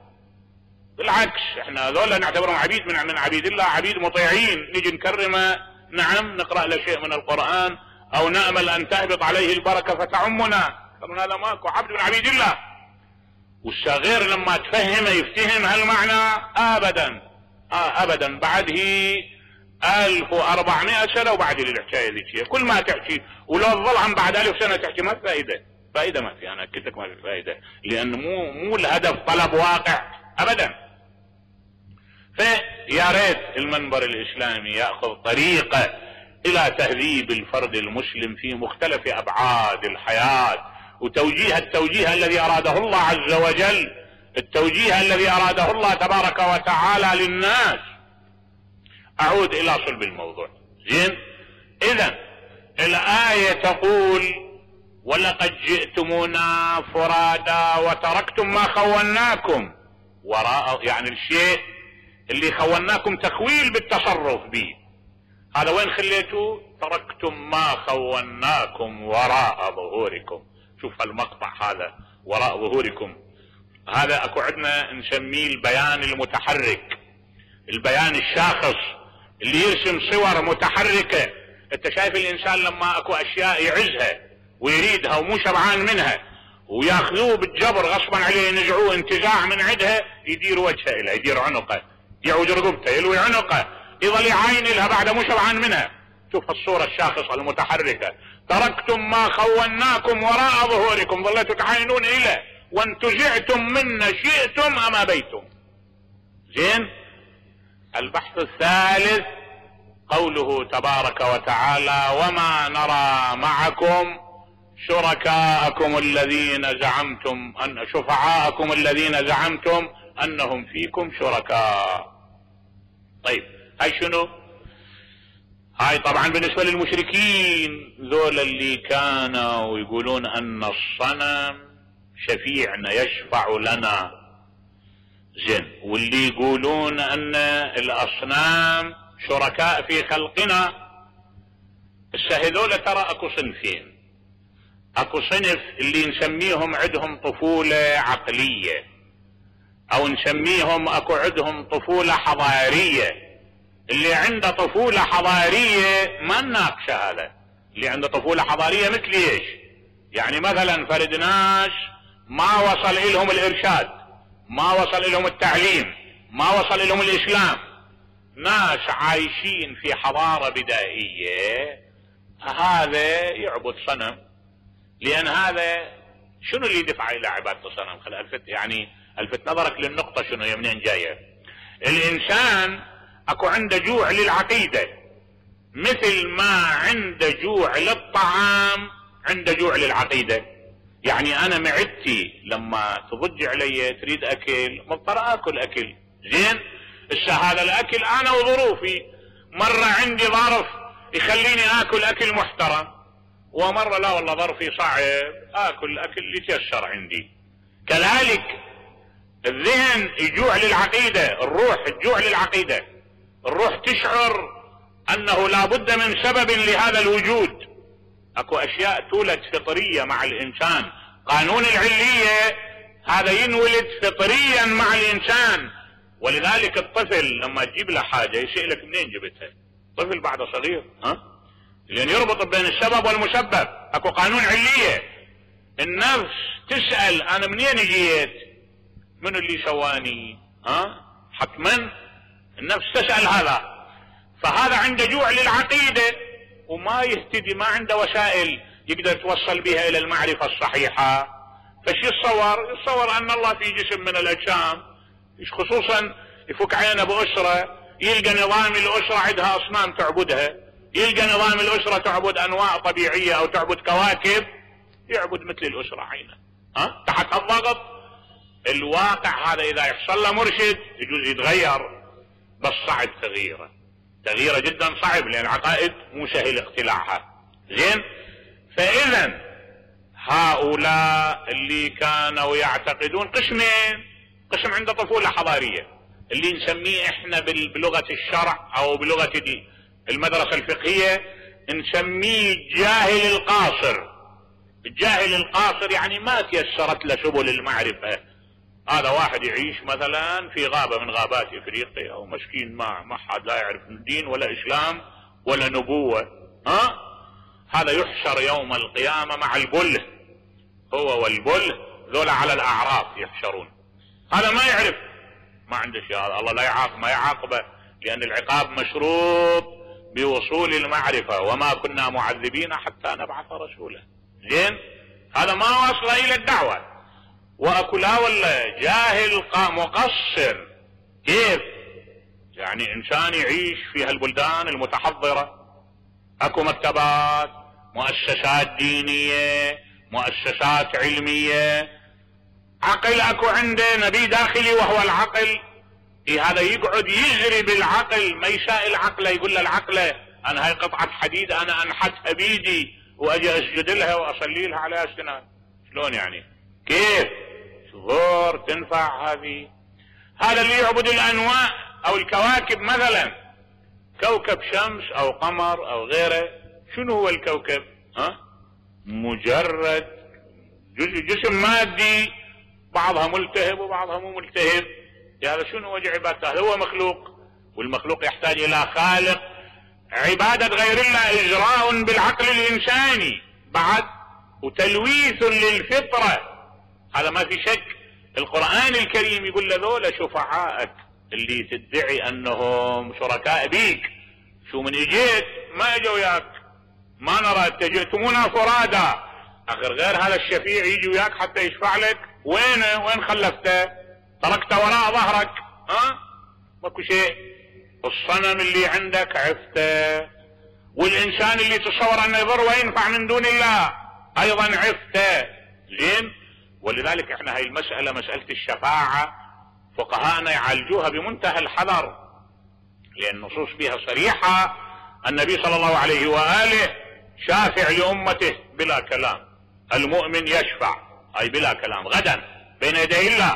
بالعكس احنا هذول نعتبرهم عبيد من من عبيد الله، عبيد مطيعين، نجي نكرمه، نعم نقرأ له شيء من القرآن او نأمل ان تهبط عليه البركة فتعمنا، قالوا هذا ماكو، عبد من عبيد الله. والصغير لما تفهمه يفتهم هالمعنى ابدا، آه ابدا بعده ألف وأربعمائة سنة وبعد الحكاية ذيك كل ما تحكي ولو تظل بعد ألف سنة تحكي ما في فائدة، فائدة ما في، أنا أكد لك ما في فائدة، لأن مو مو الهدف طلب واقع أبدا. فيا ريت المنبر الإسلامي يأخذ طريقة إلى تهذيب الفرد المسلم في مختلف أبعاد الحياة، وتوجيه التوجيه الذي أراده الله عز وجل، التوجيه الذي أراده الله تبارك وتعالى للناس. أعود إلى صلب الموضوع. زين، إذن الآية تقول ولقد جئتمونا فرادا وتركتم ما خولناكم وراء، يعني الشيء اللي خولناكم تخويل بالتصرف به، هذا وين خليتوا؟ تركتم ما خولناكم وراء ظهوركم. شوف المقطع هذا وراء ظهوركم، هذا اكو عندنا نسميه البيان المتحرك، البيان الشاخص اللي يرسم صور متحركة. انت شايف الانسان لما اكو اشياء يعزها ويريدها ومو شبعان منها وياخذوه بالجبر غصبا عليه ينزعوه انتزاع من عندها، يدير وجهه الها، يدير عنقه، يعوج رقبته، يلوي عنقه، يظل يعاين لها بعد مو شبعان منها. شوف الصورة الشاخصة المتحركة، تركتم ما خولناكم وراء ظهوركم، ظلتوا تعاينون إليه وانتزعتم منا شئتم أم أبيتم. زين، البحث الثالث قوله تبارك وتعالى وما نرى معكم شركاءكم الذين زعمتم أن شفعاءكم الذين زعمتم أنهم فيكم شركاء. طيب هاي شنو؟ هاي طبعا بالنسبة للمشركين ذول اللي كانوا يقولون أن الصنم شفيعنا يشفع لنا. زين، واللي يقولون أن الأصنام شركاء في خلقنا. هذول ترى اكو صنفين، اكو صنف اللي نسميهم عندهم طفولة عقلية، او نسميهم اكو عندهم طفولة حضارية. اللي عنده طفولة حضارية ما نناقشه، هذا اللي عنده طفولة حضارية مثل ايش؟ يعني مثلا فرد ناس ما وصل الهم الارشاد، ما وصل الهم التعليم، ما وصل الهم الاسلام، ناس عايشين في حضارة بدائية، هذا يعبد صنم. لان هذا شنو اللي يدفع الى عبادة الصنم؟ خل الفت يعني الفت نظرك للنقطة شنو هي منين جاية. الانسان اكو عنده جوع للعقيدة، مثل ما عنده جوع للطعام عنده جوع للعقيدة. يعني انا معدتي لما تضج علي تريد اكل مضطر اكل اكل. زين، هسه هذا الاكل انا وظروفي، مرة عندي ظرف يخليني اكل اكل محترم، ومرة لا والله ظرفي صعب اكل اكل يتيسر عندي. كذلك الذهن يجوع للعقيدة، الروح تجوع للعقيدة، الروح تشعر انه لا بد من سبب لهذا الوجود. اكو اشياء تولد فطرية مع الانسان، قانون العلية هذا ينولد فطريا مع الانسان. ولذلك الطفل لما تجيب له حاجة يسألك منين جبتها، طفل بعد صغير، ها؟ لان يربط بين السبب والمسبب، اكو قانون علية. النفس تسأل انا منين جيت، من اللي سواني، ها؟ حتما النفس تسأل هذا. فهذا عنده جوع للعقيدة وما يهتدي، ما عنده وسائل يقدر توصل بها الى المعرفة الصحيحة. فش يتصور؟ يتصور ان الله في جسم من الاجسام، خصوصا يفك عينه بأسرة يلقى نظام الأسرة عندها أصنام تعبدها، يلقى نظام الأسرة تعبد أنواع طبيعية أو تعبد كواكب، يعبد مثل الأسرة عينه، ها؟ تحت الضغط. الواقع هذا إذا يحصل له مرشد يجوز يتغير، بس صعب تغييره، تغييره جدا صعب، لأن العقائد مو سهل اقتلاعها. زين، فإذا هؤلاء اللي كانوا يعتقدون قسمين، قسم عنده طفولة حضارية اللي نسميه احنا بلغة الشرع او بلغة المدرسة الفقهية نسميه جاهل القاصر. الجاهل القاصر يعني ما تيسرت له سبل المعرفة. هذا واحد يعيش مثلا في غابة من غابات افريقيا ومسكين ما ما حد لا يعرف دين ولا اسلام ولا نبوة، ها؟ هذا يحشر يوم القيامة مع البله، هو والبله ذولا على الاعراف يحشرون. هذا ما يعرف ما عنده شيء، هذا الله لا يعاقب، ما يعاقبه، لأن العقاب مشروط بوصول المعرفة، وما كنا معذبين حتى نبعث رسولا. زين، هذا ما وصل إلى الدعوة. وأكو لا ولا جاهل مقصر. كيف؟ يعني إنسان يعيش في هالبلدان المتحضرة، أكو مكتبات، مؤسسات دينية، مؤسسات علمية، عقل أكو عنده نبي داخلي وهو العقل. إيه هذا يقعد يجري بالعقل، ما يسائل عقله، يقول له العقله أنا هاي قطعة حديد أنا أنحتها بيدي وأجي أسجد لها وأصلي لها على أسنان. شلون يعني؟ كيف؟ شهور تنفع هذه؟ هذا اللي يعبد الأنواع أو الكواكب مثلا، كوكب شمس أو قمر أو غيره. شنو هو الكوكب؟ ها؟ مجرد جسم مادي، بعضها ملتهب وبعضها مو ملتهب. هذا شنو وجه عبادته؟ هو مخلوق، والمخلوق يحتاج إلى خالق. عبادة غير الله إجراء بالعقل الإنساني بعد، وتلويث للفطرة، هذا ما في شك. القرآن الكريم يقول لذولا شفعائك اللي تدعي أنهم شركاء بيك، شو من اجيت ما اجوا وياك، ما نرى تجئتمونا فرادا، اخر غير هذا الشفيع يجي وياك حتى يشفع لك، وينه؟ وين خلفته؟ تركته وراء ظهرك؟ ها؟ ماكو شيء. الصنم اللي عندك عفته، والانسان اللي تصور انه يضر وينفع من دون الله ايضا عفته. زين، ولذلك احنا هاي المسألة، مسألة الشفاعة، فقهاءنا يعالجوها بمنتهى الحذر، لأن النصوص فيها صريحة. النبي صلى الله عليه وآله شافع لأمته بلا كلام، المؤمن يشفع أي بلا كلام غدا بين يدي الله.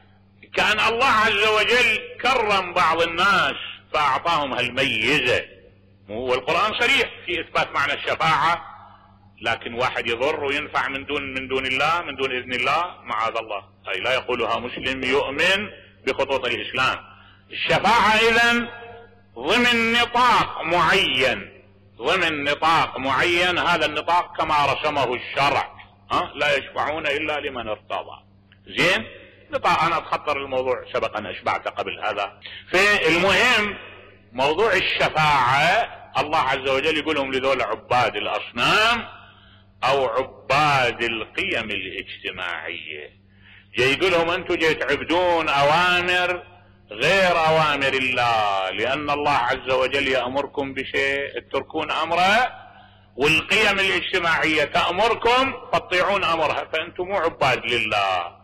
كان الله عز وجل كرم بعض الناس فأعطاهم هالميزة، والقرآن صريح في إثبات معنى الشفاعة. لكن واحد يضر وينفع من دون من دون الله، من دون إذن الله، معاذ الله، أي لا يقولها مسلم يؤمن بخطوط الإسلام. الشفاعة إذن ضمن نطاق معين، ضمن نطاق معين، هذا النطاق كما رسمه الشرع، ها؟ لا يشفعون إلا لمن ارتضى. زين، نطاق. أنا أتخطر الموضوع سبق أن أشبعت قبل هذا. فالمهم موضوع الشفاعة، الله عز وجل يقولهم لذول عباد الأصنام أو عباد القيم الاجتماعية، جاي يقولهم أنتم جاي تعبدون أوامر غير أوامر الله، لأن الله عز وجل يأمركم بشيء تتركون أمره، والقيم الاجتماعية تأمركم فتطيعون أمرها، فأنتم مو عباد لله،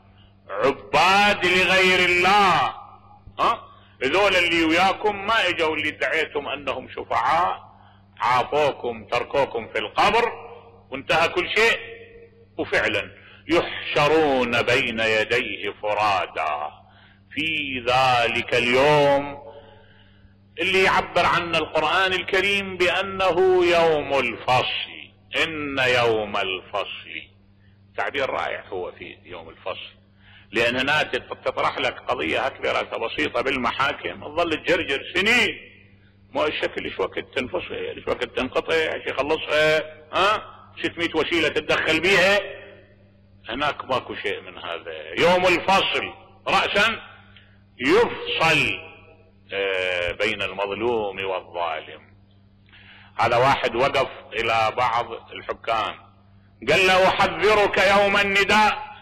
عباد لغير الله. ها؟ ذول اللي وياكم ما اجوا اللي ادعيتم أنهم شفعاء، عافوكم تركوكم في القبر وانتهى كل شيء. وفعلا يحشرون بين يديه فرادا في ذلك اليوم اللي يعبر عنه القرآن الكريم بأنه يوم الفصل. إن يوم الفصل تعبير رائع هو في يوم الفصل، لأن هنا تطرح لك قضية هكذا بسيطة بالمحاكم تظل تجرجر سنين، مو الشكل ايش وقت تنفصل، ايش وقت تنقطع، ايش يخلصها، ها ستمائة وسيلة تتدخل بيها. هناك ماكو شيء من هذا. يوم الفصل رأسا يفصل بين المظلوم والظالم. هذا واحد وقف الى بعض الحكام قال له احذرك يوم النداء.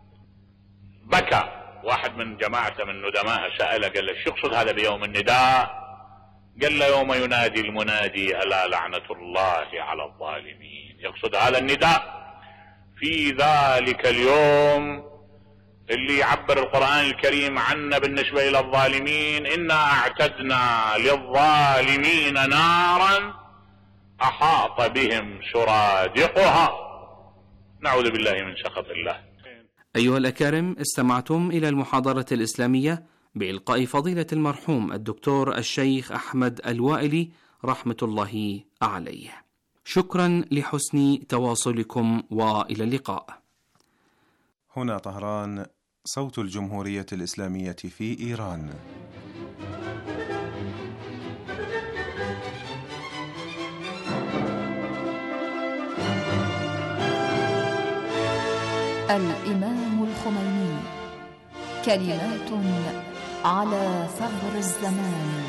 بكى واحد من جماعته من ندماء سأله قال له شو يقصد هذا بيوم النداء؟ قال له يوم ينادي المنادي ألا لعنة الله على الظالمين. يقصد هذا النداء في ذلك اليوم اللي يعبر القرآن الكريم عنه بالنسبة إلى الظالمين: إنا أعتدنا للظالمين نارا أحاط بهم سرادقها. نعوذ بالله من سخط الله. أيها الأكارم، استمعتم إلى المحاضرة الإسلامية بإلقاء فضيلة المرحوم الدكتور الشيخ أحمد الوائلي رحمة الله عليه. شكرا لحسن تواصلكم وإلى اللقاء. هنا طهران، صوت الجمهورية الإسلامية في إيران. الإمام الخميني، كلمات على ثغر الزمان.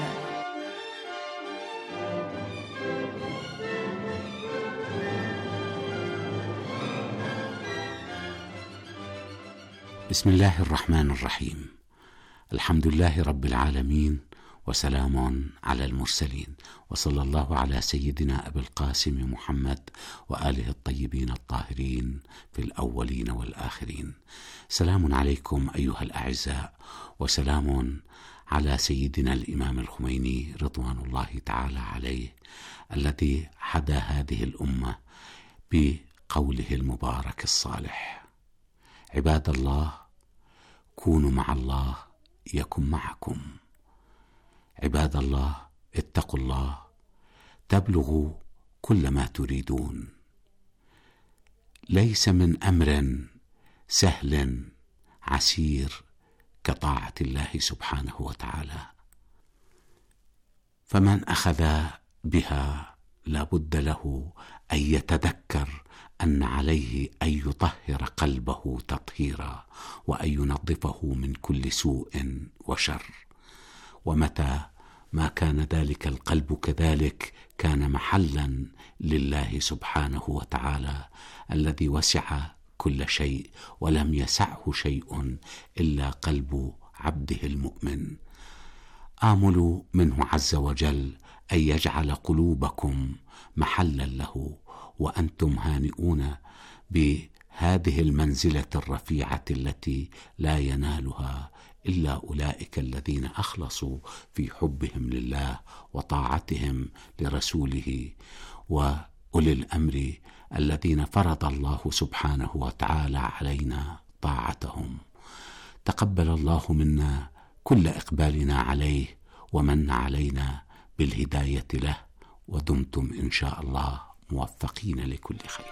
بسم الله الرحمن الرحيم. الحمد لله رب العالمين، وسلام على المرسلين، وصلى الله على سيدنا أبي القاسم محمد وآله الطيبين الطاهرين في الأولين والآخرين. سلام عليكم أيها الأعزاء، وسلام على سيدنا الإمام الخميني رضوان الله تعالى عليه، الذي حدا هذه الأمة بقوله المبارك الصالح: عباد الله كونوا مع الله يكن معكم. عباد الله اتقوا الله تبلغوا كل ما تريدون. ليس من أمر سهل عسير كطاعة الله سبحانه وتعالى، فمن أخذ بها لا بد له أن يتذكر أن عليه أن يطهر قلبه تطهيرا، وأن ينظفه من كل سوء وشر. ومتى ما كان ذلك القلب كذلك كان محلا لله سبحانه وتعالى، الذي وسع كل شيء ولم يسعه شيء إلا قلب عبده المؤمن. آمل منه عز وجل أن يجعل قلوبكم محلا له، وأنتم هانئون بهذه المنزلة الرفيعة التي لا ينالها إلا أولئك الذين أخلصوا في حبهم لله وطاعتهم لرسوله، وأولي الأمر الذين فرض الله سبحانه وتعالى علينا طاعتهم. تقبل الله منا كل إقبالنا عليه، ومن علينا بالهداية له، ودمتم إن شاء الله موفقين لكل خير.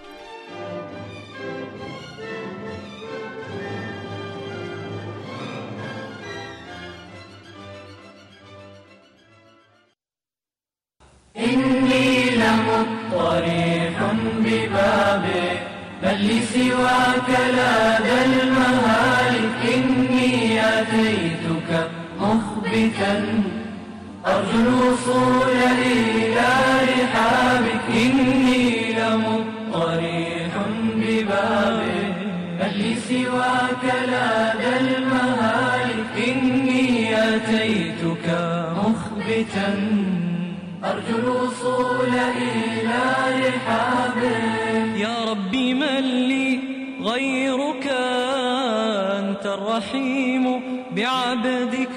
إني لمضطرح ببابك، بل لسواك لا ذا المهالك. إني أتيتك مخبتا أرجو الوصول إلى رحابك. إني لمضطرح ببابك، بل لسواك لا ذا المهالك. إني أتيتك مخبتا أرجو الوصول إلى رحابك. يا ربي من لي غيرك، أنت الرحيم بعبدك،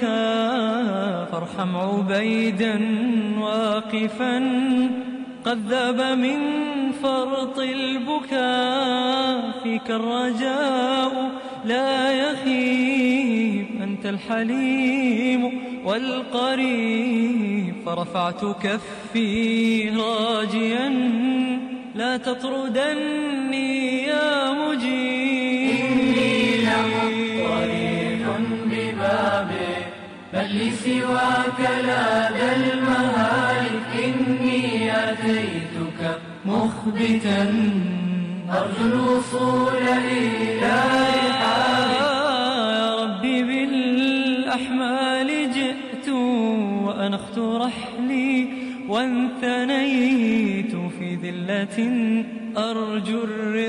فارحم عبيدا واقفا قد ذاب من فرط البكاء. فيك الرجاء لا يخيب، أنت الحليم والقريب، فرفعت كفي راجيا لا تطردني يا مجيب. إني لمضطرح ببابك، بل لسواك لا ذا المهالك. إني أتيتك مخبتا أرجو الوصول إلى رحابك. يا ربي بالأحمال جئت وأنخت رحلي، وانثنيت في ذلة أرجو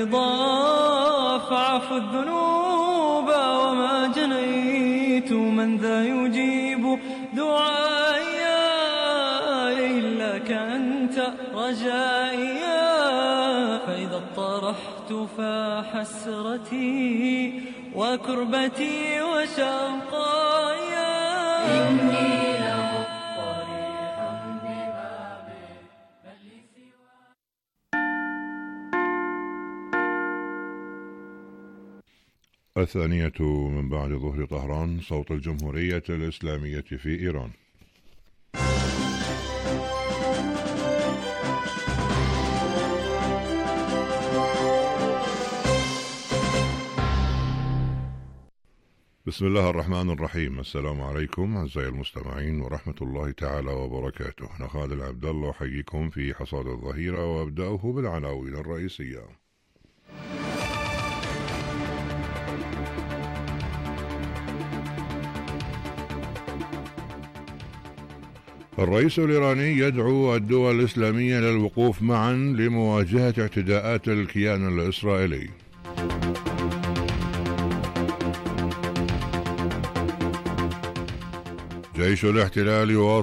الرضا. فاعف الذنوب وما جنيت، من ذا يجيب دعائي إلاك أنت رجائي. فإذا اضطرحت فحسرتي وكربتي وشقايا. إني الثانية من بعد ظهر طهران، صوت الجمهورية الإسلامية في إيران. بسم الله الرحمن الرحيم. السلام عليكم أعزائي المستمعين ورحمة الله تعالى وبركاته. أنا خالد عبد الله أحييكم في حصاد الظهيرة، وأبدأه بالعناوين الرئيسية. الرئيس الإيراني يدعو الدول الإسلامية للوقوف معا لمواجهة اعتداءات الكيان الإسرائيلي. جيش الاحتلال يواصل